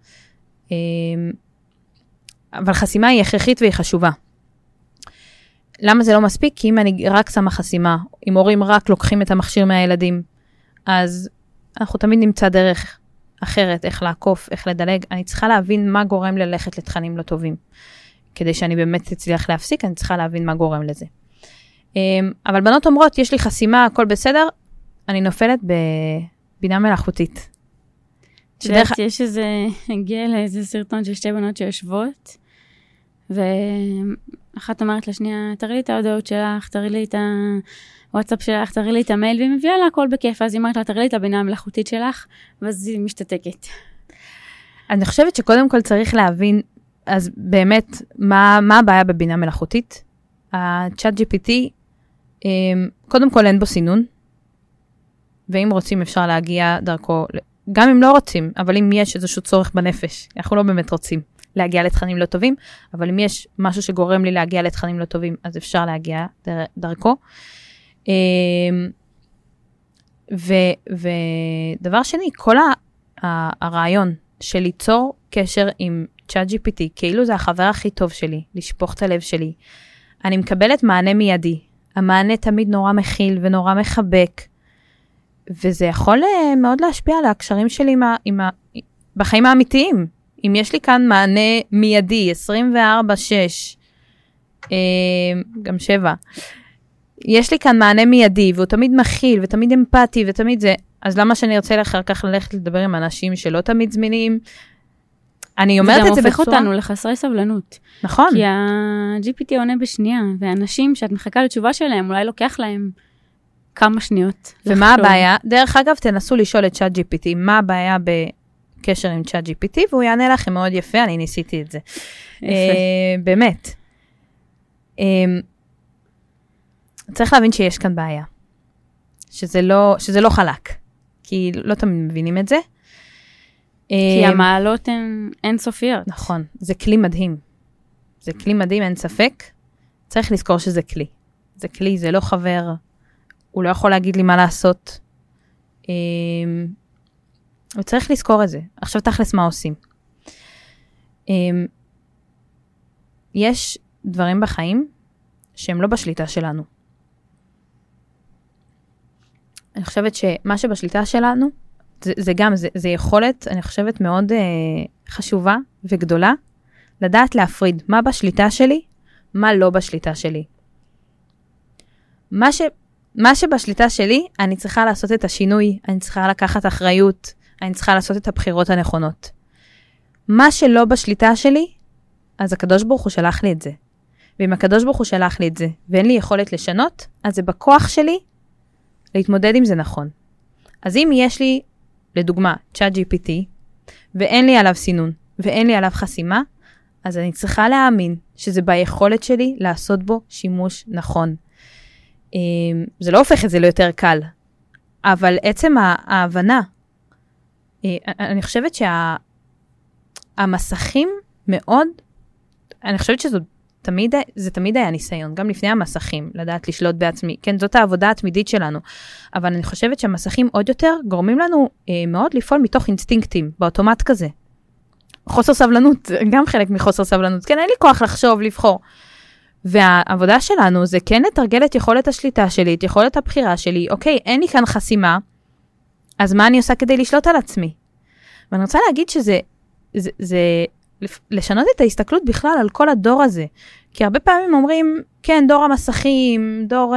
אבל חסימה היא הכרחית והיא חשובה. למה זה לא מספיק? כי אם אני רק שמה חסימה, אם הורים רק לוקחים את המכשיר מהילדים, אז אנחנו תמיד נמצא דרך אחרת, איך לעקוף, איך לדלג. אני צריכה להבין מה גורם ללכת לתכנים לא טובים. כדי שאני באמת אצליח להפסיק, אני צריכה להבין מה גורם לזה. אבל בנות אומרות, יש לי חסימה, הכל בסדר, אני נופלת בבינה מלאכותית. יש איזה, הגיע לאיזה סרטון של שתי בנות שיושבות, ואחת אומרת לשנייה, תראי לי את ההודעות שלך, תראי לי את הוואטסאפ שלך, תראי לי את המייל, והיא מביאה לה הכל בכיף, אז היא אומרת לה, תראי לי את הבינה המלאכותית שלך, ואז היא משתתקת. אני חושבת שקודם כל צריך להבין, אז באמת, מה הבעיה בבינה מלאכותית? ה-Chat GPT, קודם כל אין בו סינון, ואם רוצים אפשר להגיע דרכו, גם אם לא רוצים, אבל אם יש איזשהו צורך בנפש, אנחנו לא באמת רוצים להגיע לתכנים לא טובים, אבל אם יש משהו שגורם לי להגיע לתכנים לא טובים, אז אפשר להגיע דרכו. ודבר שני, כל הרעיון של ליצור קשר עם ChatGPT, כאילו זה החבר הכי טוב שלי, לשפוך את הלב שלי, אני מקבלת מענה מיידי. המענה תמיד נורא מכיל ונורא מחבק, וזה יכול מאוד להשפיע על הקשרים שלי בחיים האמיתיים. אם יש לי כאן מענה מיידי, 24/6, גם 7, יש לי כאן מענה מיידי, והוא תמיד מכיל, ותמיד אמפתי, ותמיד זה, אז למה שאני ארצה אחר כך ללכת לדבר עם אנשים שלא תמיד זמינים? אני אומרת את זה גם הופך אותנו לחסרי סבלנות. נכון. כי ה-GPT עונה בשנייה, ואנשים שאת מחכה לתשובה שלהם, אולי לוקח להם כמה שניות. ומה הבעיה? דרך אגב, תנסו לשאול את ChatGPT, מה הבעיה בקשר עם ChatGPT, והוא יענה לכם מאוד יפה, אני ניסיתי את זה. באמת. צריך להבין שיש כאן בעיה. שזה לא חלק. כי לא תמיד מבינים את זה. כי המעלות הן אינסופיות. נכון, זה כלי מדהים. זה כלי מדהים, אין ספק. צריך לזכור שזה כלי. זה כלי, זה לא חבר. הוא לא יכול להגיד לי מה לעשות. וצריך לזכור את זה. עכשיו תכלס מה עושים. יש דברים בחיים שהם לא בשליטה שלנו. אני חושבת שמה שבשליטה שלנו, זה יכולת, אני חושבת, מאוד חשובה וגדולה, לדעת להפריד מה בשליטה שלי, מה לא בשליטה שלי. מה שבשליטה שלי, אני צריכה לעשות את השינוי, אני צריכה לקחת אחריות, אני צריכה לעשות את הבחירות הנכונות. מה שלא בשליטה שלי, אז הקדוש ברוך הוא שלח לי את זה. ואם הקדוש ברוך הוא שלח לי את זה, ואין לי יכולת לשנות, אז זה בכוח שלי להתמודד עם זה נכון. אז אם יש לי, לדוגמה, ChatGPT, ואין לי עליו סינון, ואין לי עליו חסימה, אז אני צריכה להאמין שזה ביכולת שלי לעשות בו שימוש נכון. זה לא הופך את זה ליותר קל, אבל עצם ההבנה, אני חושבת שהמסכים מאוד, אני חושבת שזה תמיד היה ניסיון, גם לפני המסכים, לדעת לשלוט בעצמי. כן, זאת העבודה התמידית שלנו. אבל אני חושבת שהמסכים עוד יותר גורמים לנו מאוד לפעול מתוך אינסטינקטים, באוטומט כזה. חוסר סבלנות, גם חלק מחוסר סבלנות. כן, אין לי כוח לחשוב, לבחור. והעבודה שלנו זה כן לתרגל את יכולת השליטה שלי, את יכולת הבחירה שלי, אוקיי, אין לי כאן חסימה, אז מה אני עושה כדי לשלוט על עצמי? ואני רוצה להגיד שזה לשנות את ההסתכלות בכלל על כל הדור הזה. כי הרבה פעמים אומרים, כן, דור המסכים, דור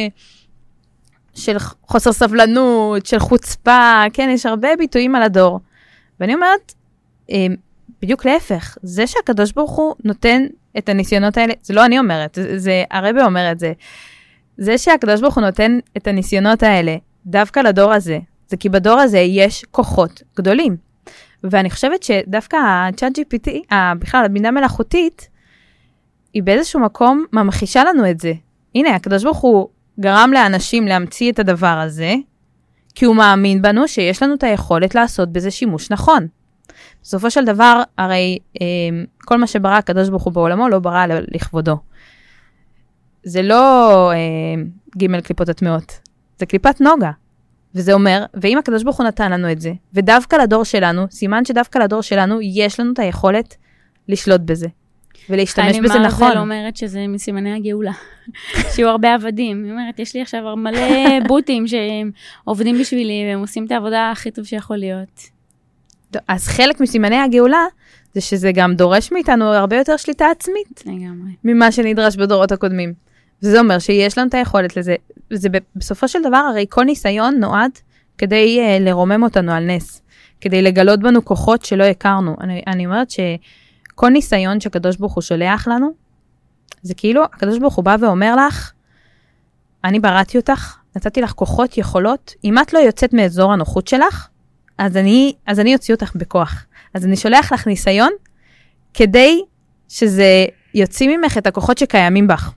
של חוסר סבלנות, של חוצפה, כן, יש הרבה ביטויים על הדור. ואני אומרת, בדיוק להפך, זה שהקדוש ברוך הוא נותן את הניסיונות האלה, זה לא אני אומרת, זה הרבי אומר את זה. זה שהקדוש ברוך הוא נותן את הניסיונות האלה, דווקא לדור הזה, זה כי בדור הזה יש כוחות גדולים. ואני חושבת שדווקא ה-ChatGPT, בכלל, הבינה מלאכותית, היא באיזשהו מקום ממחישה לנו את זה. הנה, הקדוש ברוך הוא גרם לאנשים להמציא את הדבר הזה, כי הוא מאמין בנו שיש לנו את היכולת לעשות בזה שימוש נכון. בסופו של דבר, הרי כל מה שברא הקדוש ברוך הוא בעולמו, לא ברא לכבודו. זה לא ג' קליפות הטמעות, זה קליפת נוגה. וזה אומר, ואם הקדוש ברוך הוא נתן לנו את זה, ודווקא לדור שלנו, סימן שדווקא לדור שלנו, יש לנו את היכולת לשלוט בזה, ולהשתמש בזה נכון. אני לא אומרת שזה מסימני הגאולה, שיהיו הרבה עבדים. היא אומרת, יש לי עכשיו מלא בוטים שהם עובדים בשבילי, והם עושים את העבודה הכי טוב שיכול להיות. אז חלק מסימני הגאולה, זה שזה גם דורש מאיתנו הרבה יותר שליטה עצמית, לגמרי. ממה שנדרש בדורות הקודמים. וזה אומר שיש לנו את היכולת לזה, וזה בסופו של דבר, הרי כל ניסיון נועד כדי לרומם אותנו על נס, כדי לגלות בנו כוחות שלא הכרנו. אני אומרת שכל ניסיון שהקדוש ברוך הוא שולח לנו, זה כאילו, הקדוש ברוך הוא בא ואומר לך, אני בראתי אותך, נתתי לך כוחות, יכולות, אם את לא יוצאת מאזור הנוחות שלך, אז אני יוציא אותך בכוח. אז אני שולח לך ניסיון, כדי שזה יוציא ממך את הכוחות שקיימים בך.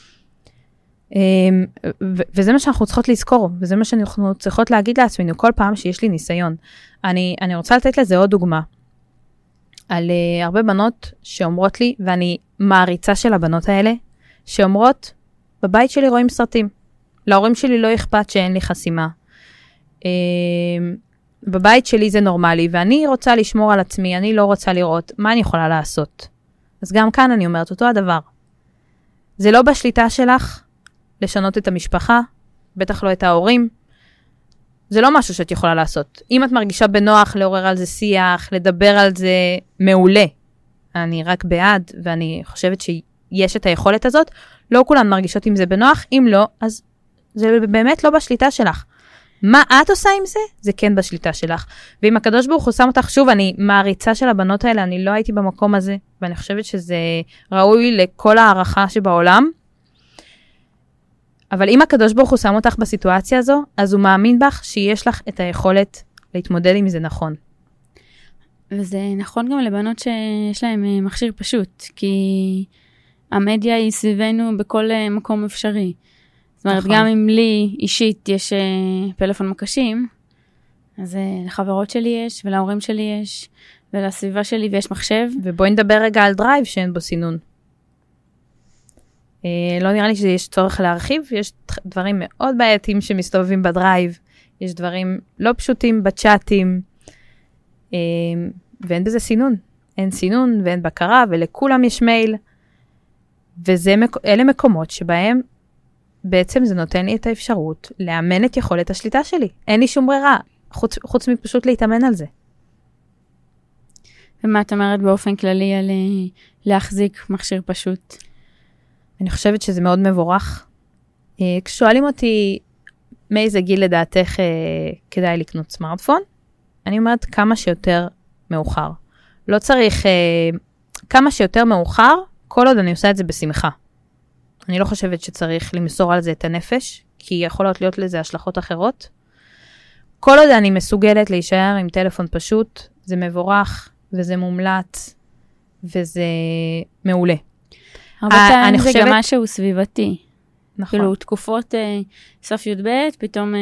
וזה מה שאנחנו צריכות לזכור, וזה מה שאנחנו צריכות להגיד לעצמנו כל פעם שיש לי ניסיון. אני רוצה לתת לזה עוד דוגמה, על הרבה בנות שאומרות לי, ואני מעריצה של הבנות האלה, שאומרות, בבית שלי רואים סרטים, להורים שלי לא אכפת שאין לי חסימה, בבית שלי זה נורמלי, ואני רוצה לשמור על עצמי, אני לא רוצה לראות, מה אני יכולה לעשות? אז גם כאן אני אומרת אותו הדבר. זה לא בשליטה שלך, לשנות את המשפחה, בטח לא את ההורים. זה לא משהו שאת יכולה לעשות. אם את מרגישה בנוח לעורר על זה שיח, לדבר על זה מעולה, אני רק בעד, ואני חושבת שיש את היכולת הזאת, לא כולן מרגישות עם זה בנוח, אם לא, אז זה באמת לא בשליטה שלך. מה את עושה עם זה? זה כן בשליטה שלך. ואם הקדוש ברוך הוא שם אותך, שוב, אני מעריצה של הבנות האלה, אני לא הייתי במקום הזה, ואני חושבת שזה ראוי לכל הערכה שבעולם, אבל אם הקדוש ברוך הוא שם אותך בסיטואציה הזו, אז הוא מאמין בך שיש לך את היכולת להתמודד עם זה נכון. וזה נכון גם לבנות שיש להם מכשיר פשוט, כי המדיה היא סביבנו בכל מקום אפשרי. זאת אומרת, גם אם לי אישית יש פלאפון מקשים, אז לחברות שלי יש, ולהורים שלי יש, ולסביבה שלי ויש מחשב. ובואי נדבר רגע על דרייב שאין בו סינון. לא נראה לי שיש צורך להרחיב, יש דברים מאוד בעייתיים שמסתובבים בדרייב, יש דברים לא פשוטים בצ'אטים, ואין בזה סינון. אין סינון ואין בקרה, ולכולם יש מייל, ואלה מקומות שבהם בעצם זה נותן לי את האפשרות לאמן את יכולת השליטה שלי. אין לי שום ברירה, חוץ מפשוט להתאמן על זה. ומה את אומרת באופן כללי על להחזיק מכשיר פשוט? אני חושבת שזה מאוד מבורך. כששואלים אותי מאיזה גיל לדעתך כדאי לקנות סמארטפון, אני אומרת כמה שיותר מאוחר. לא צריך כמה שיותר מאוחר, כל עוד אני עושה את זה בשמחה. אני לא חושבת שצריך למסור על זה את הנפש, כי יכולות להיות לזה השלכות אחרות. כל עוד אני מסוגלת להישאר עם טלפון פשוט, זה מבורך וזה מומלץ וזה מעולה. הרבה פעמים זה גם משהו סביבתי. נכון. כאילו תקופות סוף י"ב, פתאום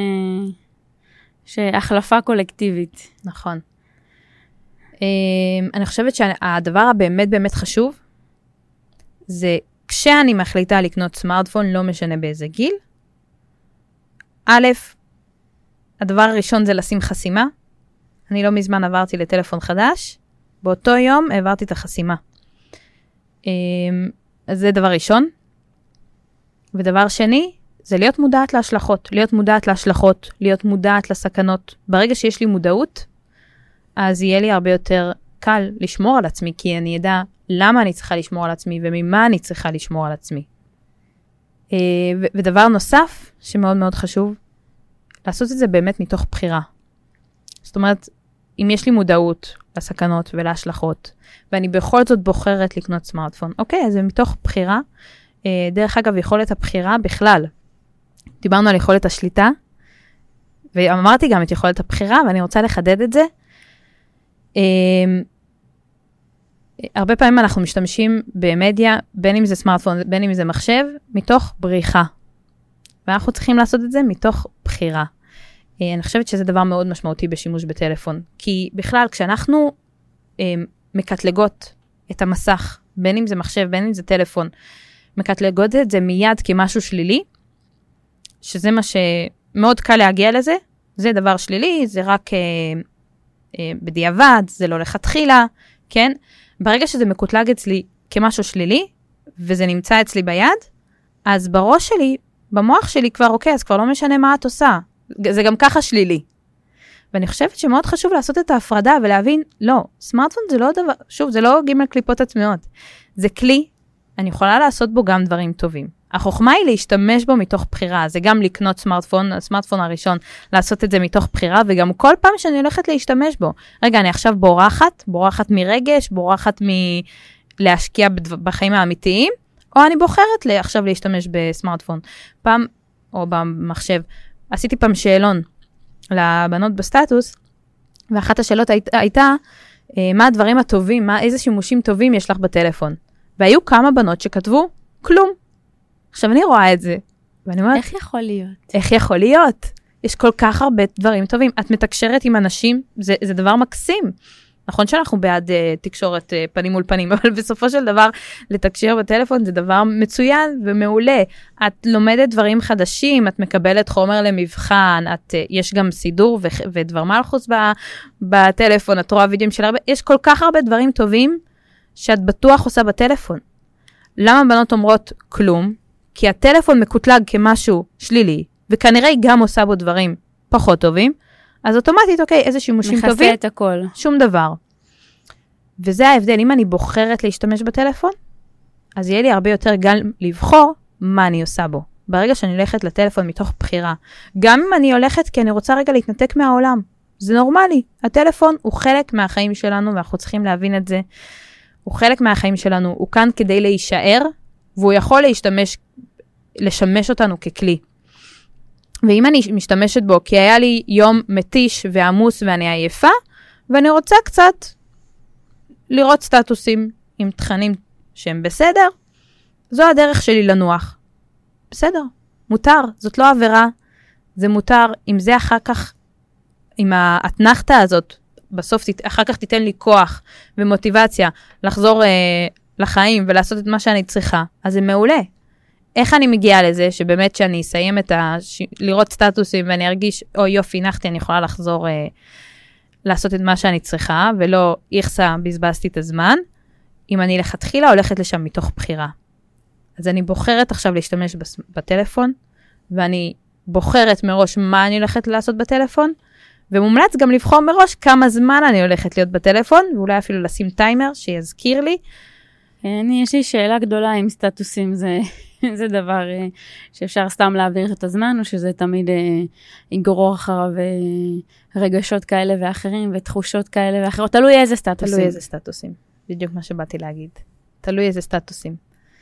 שהחלפה קולקטיבית. נכון. אני חושבת שהדבר הבאמת באמת חשוב, זה כשאני מחליטה לקנות סמארטפון, לא משנה באיזה גיל. א', הדבר הראשון זה לשים חסימה. אני לא מזמן עברתי לטלפון חדש, באותו יום העברתי את החסימה. אז זה דבר ראשון. ודבר שני, זה להיות מודעת להשלכות, להיות מודעת לסכנות. ברגע שיש לי מודעות, אז יהיה לי הרבה יותר קל לשמור על עצמי, כי אני ידע למה אני צריכה לשמור על עצמי, וממה אני צריכה לשמור על עצמי. ודבר נוסף, שמאוד מאוד חשוב, לעשות את זה באמת מתוך בחירה. זאת אומרת, אם יש לי מודעות לסכנות ולהשלכות, ואני בכל זאת בוחרת לקנות סמארטפון, אוקיי, אז זה מתוך בחירה. דרך אגב, יכולת הבחירה בכלל. דיברנו על יכולת השליטה, ואמרתי גם את יכולת הבחירה, ואני רוצה לחדד את זה. הרבה פעמים אנחנו משתמשים במדיה, בין אם זה סמארטפון, בין אם זה מחשב, מתוך בריחה. ואנחנו צריכים לעשות את זה מתוך בחירה. אני חושבת שזה דבר מאוד משמעותי בשימוש בטלפון. כי בכלל, כשאנחנו מקטלגות את המסך, בין אם זה מחשב, בין אם זה טלפון, מקטלגות את זה מיד כמשהו שלילי, שזה מה שמאוד קל להגיע לזה, זה דבר שלילי, זה רק בדיעבד, זה לא לכתחילה, כן? ברגע שזה מקוטלג אצלי כמשהו שלילי, וזה נמצא אצלי ביד, אז בראש שלי, במוח שלי כבר, אוקיי, אז כבר לא משנה מה את עושה. זה גם ככה שלילי. ואני חושבת שמאוד חשוב לעשות את ההפרדה ולהבין, לא, סמארטפון זה לא דבר, שוב, זה לא ג' קליפות עצמיות. זה כלי, אני יכולה לעשות בו גם דברים טובים. החוכמה היא להשתמש בו מתוך בחירה, זה גם לקנות סמארטפון, הסמארטפון הראשון, לעשות את זה מתוך בחירה, וגם כל פעם שאני הולכת להשתמש בו. רגע, אני עכשיו בורחת מרגש, בורחת מלהשקיע בחיים האמיתיים, או אני בוחרת עכשיו להשתמש בסמארטפון. פעם, או במחשב, עשיתי פעם שאלון לבנות בסטטוס, ואחת השאלות הייתה, מה הדברים הטובים, איזה שימושים טובים יש לך בטלפון? והיו כמה בנות שכתבו, כלום. עכשיו אני רואה את זה, ואני אומרת, איך יכול להיות? יש כל כך הרבה דברים טובים. את מתקשרת עם אנשים, זה דבר מקסים. נכון שאנחנו בעד תקשורת פנים מול פנים, אבל בסופו של דבר, לתקשר בטלפון זה דבר מצוין ומעולה. את לומדת דברים חדשים, את מקבלת חומר למבחן, יש גם סידור ודבר מלכוס בטלפון, את רואה וידאוים של הרבה, יש כל כך הרבה דברים טובים, שאת בטוח עושה בטלפון. למה בנות אומרות כלום? כי הטלפון מקוטלג כמשהו שלילי, וכנראה היא גם עושה בו דברים פחות טובים, אז אוטומטית, אוקיי, איזה שימושים טובים? מכסה את הכל. שום דבר. וזה ההבדל, אם אני בוחרת להשתמש בטלפון, אז יהיה לי הרבה יותר גל לבחור מה אני עושה בו. ברגע שאני הולכת לטלפון מתוך בחירה, גם אם אני הולכת כי אני רוצה רגע להתנתק מהעולם, זה נורמלי. הטלפון הוא חלק מהחיים שלנו, ואנחנו צריכים להבין את זה. הוא חלק מהחיים שלנו, הוא כאן כדי להישאר, והוא יכול לשמש אותנו ככלי. ואם אני משתמשת בו, כי היה לי יום מתיש ועמוס ואני עייפה, ואני רוצה קצת לראות סטטוסים עם תכנים שהם בסדר, זו הדרך שלי לנוח. בסדר, מותר, זאת לא עבירה, זה מותר, אם זה אחר כך, עם האתנחתה הזאת, בסוף אחר כך תיתן לי כוח ומוטיבציה לחזור לחיים ולעשות את מה שאני צריכה, אז זה מעולה. איך אני מגיעה לזה שבאמת שאני אסיים לראות סטטוסים ואני ארגיש, יופי, נחתי, אני יכולה לחזור לעשות את מה שאני צריכה, ולא יחסה, בזבזתי את הזמן, אם אני לכתחילה הולכת לשם מתוך בחירה. אז אני בוחרת עכשיו להשתמש בטלפון, ואני בוחרת מראש מה אני הולכת לעשות בטלפון, ומומלץ גם לבחור מראש כמה זמן אני הולכת להיות בטלפון, ואולי אפילו לשים טיימר שיזכיר לי. יש לי שאלה גדולה עם סטטוסים, זה דבר שאפשר סתם להעביר את הזמן, או שזה תמיד יגרור אחריו רגשות כאלה ואחרים, ותחושות כאלה ואחרות, תלוי איזה סטטוסים. תלוי איזה סטטוסים, בדיוק מה שבאתי להגיד. תלוי איזה סטטוסים.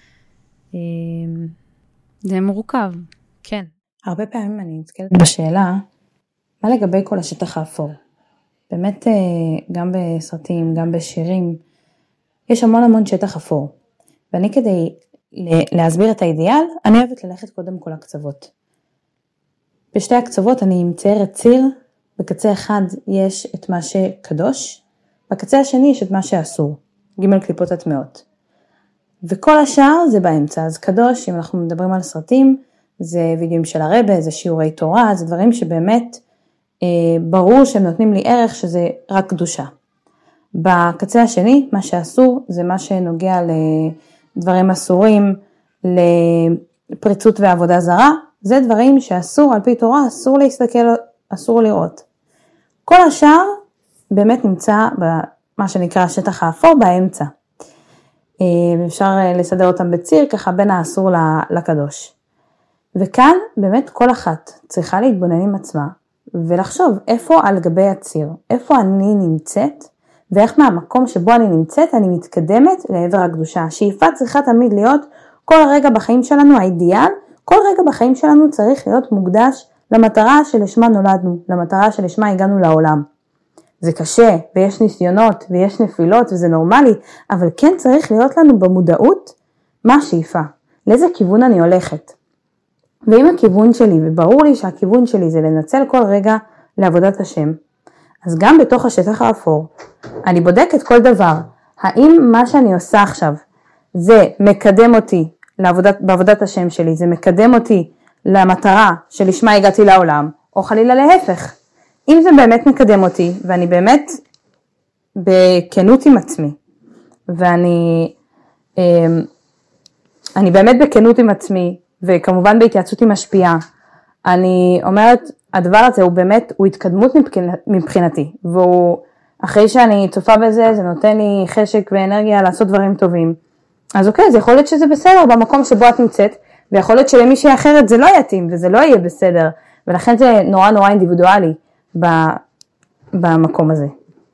זה מורכב. כן. הרבה פעמים אני נתקלת בשאלה, מה לגבי כל השטח האפור? באמת גם בסרטים, גם בשירים, יש המון שטח אפור. ואני כדי להסביר את האידיאל, אני אוהבת ללכת קודם כל לקצוות. בשתי הקצוות אני מציירת ציר, בקצה אחד יש את מה שקדוש, בקצה השני יש את מה שאסור, ג' קליפות הטמעות. וכל השאר זה באמצע, אז קדוש, אם אנחנו מדברים על סרטים, זה וידאוים של הרבה, זה שיעורי תורה, זה דברים שבאמת ברור שהם נותנים לי ערך שזה רק קדושה. בקצה השני, מה שאסור, זה מה שנוגע לדברים אסורים, פריצות ועבודה זרה, זה דברים שאסור על פי תורה, אסור להסתכל, אסור לראות. כל השאר באמת נמצא במה שנקרא שטח האפור באמצע. אפשר לסדר אותם בציר ככה בין האסור לקדוש. וכאן באמת כל אחת צריכה להתבונן עם עצמה ולחשוב איפה על גבי הציר, איפה אני נמצאת ואיך מהמקום שבו אני נמצאת אני מתקדמת לעבר הקדושה. השאיפה צריכה תמיד להיות כל רגע בחיים שלנו האידיאל, כל רגע בחיים שלנו צריך להיות מוקדש למטרה שלשמה נולדנו, למטרה שלשמה הגענו לעולם. זה קשה ויש ניסיונות ויש נפילות וזה נורמלי, אבל כן צריך להיות לנו במודעות מה השאיפה, לאיזה כיוון אני הולכת. ואם הכיוון שלי, וברור לי שהכיוון שלי זה לנצל כל רגע לעבודת השם, אז גם בתוך השטח האפור, אני בודקת כל דבר, האם מה שאני עושה עכשיו, זה מקדם אותי בעבודת השם שלי, זה מקדם אותי למטרה שלשמה הגעתי לעולם, או חלילה להפך. אם זה באמת מקדם אותי, ואני באמת בכנות עם עצמי, ואני באמת בכנות עם עצמי, וכמובן בהתייעצות עם משפיעה, אני אומרת, הדבר הזה הוא באמת, הוא התקדמות מבחינתי, והוא, אחרי שאני צופה בזה, זה נותן לי חשק ואנרגיה לעשות דברים טובים. אז אוקיי, זה יכול להיות שזה בסדר במקום שבו את נמצאת, ויכול להיות שלמישהי אחרת זה לא יתאים, וזה לא יהיה בסדר, ולכן זה נורא נורא אינדיבידואלי במקום הזה.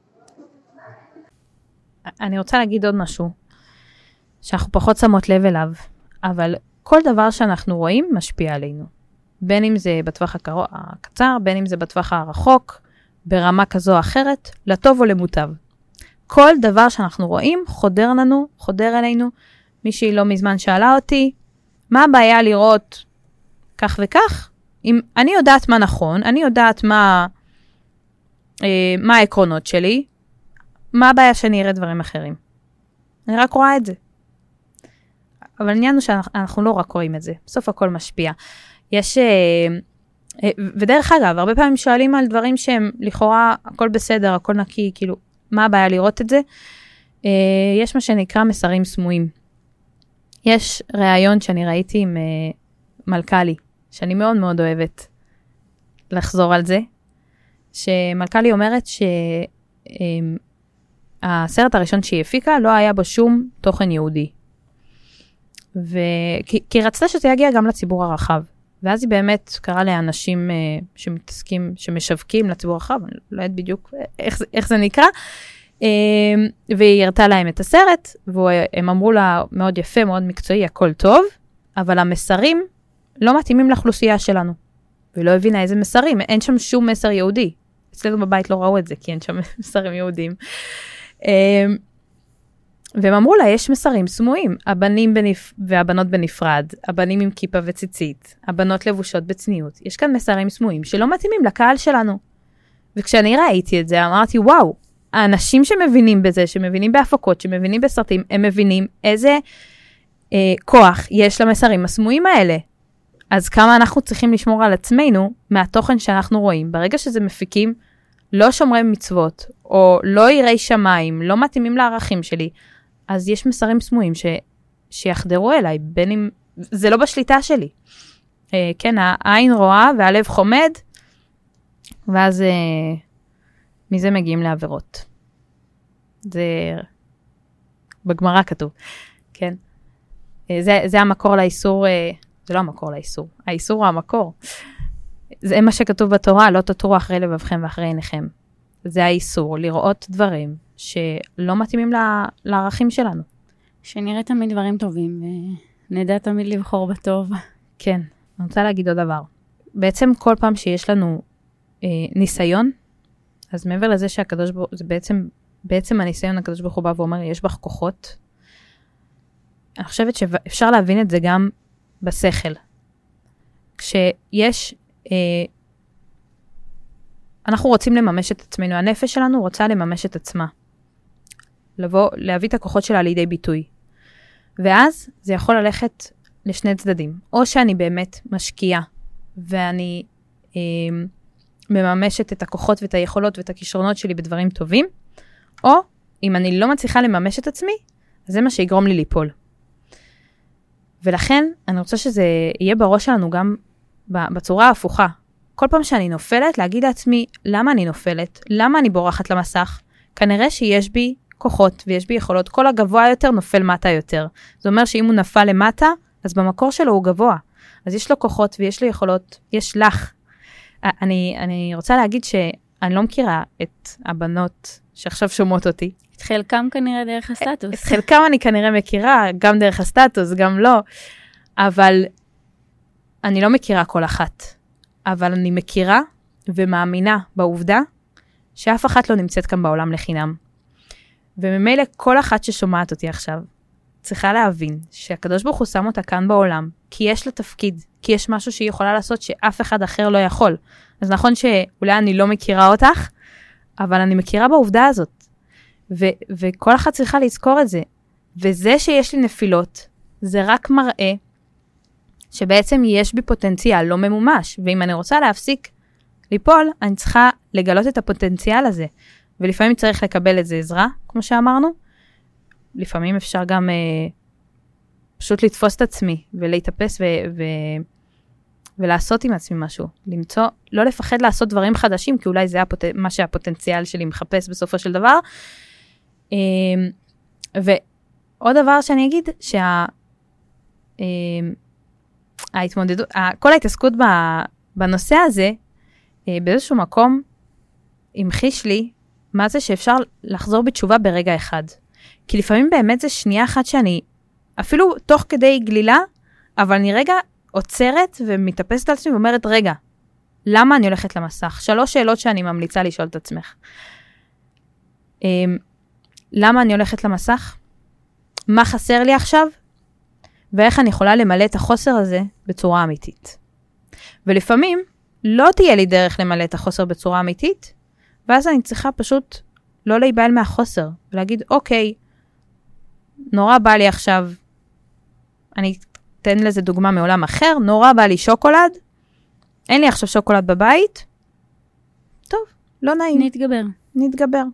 אני רוצה להגיד עוד משהו, שאנחנו פחות שמות לב אליו, אבל כל דבר שאנחנו רואים משפיע עלינו. בין אם זה בטווח הקצר, בין אם זה בטווח הרחוק, ברמה כזו או אחרת, לטוב או למוטב. כל דבר שאנחנו רואים חודר אלינו. מישהי לא מזמן שאלה אותי, מה הבעיה לראות כך וכך? אם אני יודעת מה נכון, אני יודעת מה העקרונות שלי, מה הבעיה שאני אראה דברים אחרים? אני רק רואה את זה. אבל העניין הוא שאנחנו לא רק רואים את זה, בסוף הכל משפיע. יש, ודרך אגב, הרבה פעמים שואלים על דברים שהם לכאורה הכל בסדר, הכל נקי, כאילו, מה הבעיה לראות את זה? יש מה שנקרא מסרים סמויים. יש ראיון שאני ראיתי עם מלכלי, שאני מאוד מאוד אוהבת לחזור על זה, שמלכלי אומרת שהסרט הראשון שהיא הפיקה לא היה בו שום תוכן יהודי. כי רצתה שזה יגיע גם לציבור הרחב. ואז היא באמת קראה לאנשים שמתעסקים, שמשווקים לציבור הרחב, אני לא יודעת בדיוק איך זה נקרא, והיא הראתה להם את הסרט, והם אמרו לה מאוד יפה, מאוד מקצועי, הכל טוב, אבל המסרים לא מתאימים לאוכלוסייה שלנו. ולא הבינה איזה מסרים, אין שם שום מסר יהודי. אצלנו בבית לא ראו את זה, כי אין שם מסרים יהודים. והם אמרו לה, יש מסרים סמויים, הבנים והבנות בנפרד, הבנים עם כיפה וציצית, הבנות לבושות בצניעות, יש כאן מסרים סמויים שלא מתאימים לקהל שלנו. וכשאני ראיתי את זה, אמרתי, וואו, האנשים שמבינים בזה, שמבינים בהפקות, שמבינים בסרטים, הם מבינים איזה כוח יש למסרים הסמויים האלה. אז כמה אנחנו צריכים לשמור על עצמנו מהתוכן שאנחנו רואים. ברגע שזה מפיקים, לא שומרי מצוות, או לא יראי שמיים, לא מתאימים לערכים שלי, אז יש מסרים סמויים שיחדרו אליי, בין אם, זה לא בשליטה שלי. כן, העין רואה והלב חומד, ואז מזה מגיעים לעבירות. זה בגמרא כתוב, כן. זה המקור לאיסור, זה לא המקור לאיסור, האיסור הוא המקור. זה מה שכתוב בתורה, לא תטורו אחרי לבבכם ואחרי עיניכם. זה האיסור, לראות דברים שלא מתאימים לערכים שלנו. שנראה תמיד דברים טובים, ונדע תמיד לבחור בטוב. כן, אני רוצה להגיד עוד דבר. בעצם כל פעם שיש לנו ניסיון, אז מעבר לזה שהקדוש ברוך הוא, זה בעצם הניסיון הקדוש ברוך הוא בא ואומר, יש בך כוחות. אני חושבת שאפשר להבין את זה גם בשכל. כשיש, אנחנו רוצים לממש את עצמנו, הנפש שלנו רוצה לממש את עצמה. להביא את הכוחות שלה לידי ביטוי. ואז זה יכול ללכת לשני צדדים. או שאני באמת משקיעה, ואני מממשת את הכוחות ואת היכולות ואת הכישרונות שלי בדברים טובים, או אם אני לא מצליחה לממש את עצמי, אז זה מה שיגרום לי ליפול. ולכן אני רוצה שזה יהיה בראש שלנו גם בצורה ההפוכה. כל פעם שאני נופלת, להגיד לעצמי, למה אני נופלת? למה אני בורחת למסך? כנראה שיש בי כוחות ויש בי יכולות. כל הגבוה יותר נופל מטה יותר. זה אומר שאם הוא נפל למטה, אז במקור שלו הוא גבוה. אז יש לו כוחות ויש לו יכולות, יש לך. אני רוצה להגיד שאני לא מכירה את הבנות שעכשיו שומעות אותי. את חלקם כנראה דרך הסטטוס. את חלקם אני כנראה מכירה, גם דרך הסטטוס, גם לא. אבל אני לא מכירה כל אחת. אבל אני מכירה ומאמינה בעובדה שאף אחת לא נמצאת כאן בעולם לחינם. וממילא כל אחת ששומעת אותי עכשיו, צריכה להבין שהקדוש ברוך הוא שם אותה כאן בעולם, כי יש לה תפקיד, כי יש משהו שהיא יכולה לעשות שאף אחד אחר לא יכול. אז נכון שאולי אני לא מכירה אותך, אבל אני מכירה בעובדה הזאת. וכל אחת צריכה לזכור את זה. וזה שיש לי נפילות, זה רק מראה שבעצם יש בי פוטנציאל לא ממומש. ואם אני רוצה להפסיק ליפול, אני צריכה לגלות את הפוטנציאל הזה. ולפעמים צריך לקבל את זה עזרה, כמו שאמרנו. לפעמים אפשר גם פשוט לתפוס את עצמי, ולהתאפס ולעשות עם עצמי משהו. למצוא, לא לפחד לעשות דברים חדשים, כי אולי זה מה שהפוטנציאל שלי מחפש בסופו של דבר. ועוד דבר שאני אגיד, ההתמודדות, כל ההתעסקות בנושא הזה, באיזשהו מקום, המחיש לי, מה זה שאפשר לחזור בתשובה ברגע אחד. כי לפעמים באמת זה שנייה אחת שאני, אפילו תוך כדי גלילה, אבל אני רגע עוצרת ומתאפסת על עצמי ואומרת, רגע, למה אני הולכת למסך? 3 שאלות שאני ממליצה לשאול את עצמך. למה אני הולכת למסך? מה חסר לי עכשיו? ואיך אני יכולה למלא את החוסר הזה בצורה אמיתית. ולפעמים לא תהיה לי דרך למלא את החוסר בצורה אמיתית, ואז אני צריכה פשוט לא להיבהל מהחוסר, ולהגיד, אוקיי, נורא בא לי עכשיו, אני אתן לזה דוגמה מעולם אחר, נורא בא לי שוקולד, אין לי עכשיו שוקולד בבית, טוב, לא נעים. נתגבר.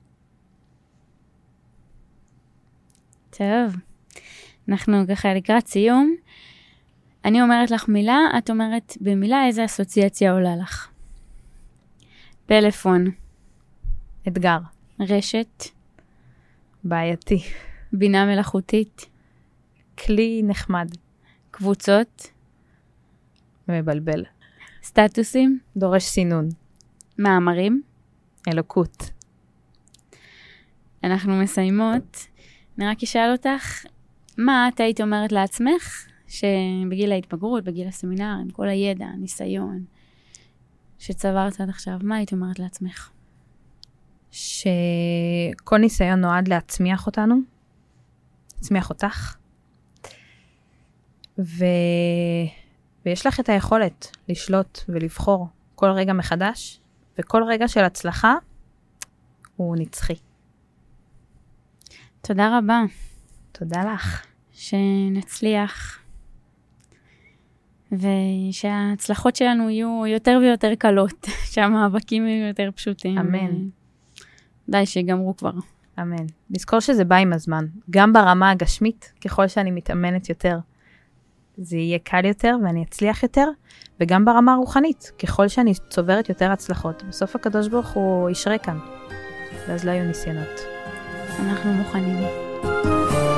טוב, אנחנו ככה לקראת סיום. אני אומרת לך מילה, את אומרת במילה איזה אסוציאציה עולה לך. פלאפון. אתגר. רשת. בעייתי. בינה מלאכותית. כלי נחמד. קבוצות. מבלבל. סטטוסים. דורש סינון. מאמרים. אלוקות. אנחנו מסיימות. אני רק אשאל אותך, מה את היית אומרת לעצמך, שבגיל ההתבגרות, בגיל הסמינר, עם כל הידע, הניסיון, שצברת עד עכשיו, מה היית אומרת לעצמך? שכל ניסיון נועד להצמיח אותנו, להצמיח אותך, ויש לך את היכולת לשלוט ולבחור כל רגע מחדש, וכל רגע של הצלחה הוא נצחי. תודה רבה. תודה לך. שנצליח, ושההצלחות שלנו יהיו יותר ויותר קלות, שהמאבקים יהיו יותר פשוטים. אמן. די שיגמרו כבר. אמן. לזכור שזה בא עם הזמן. גם ברמה הגשמית, ככל שאני מתאמנת יותר, זה יהיה קל יותר ואני אצליח יותר, וגם ברמה הרוחנית, ככל שאני צוברת יותר הצלחות. בסוף הקדוש ברוך הוא ישרה כאן, ואז לא היו ניסיונות. אנחנו מוכנים.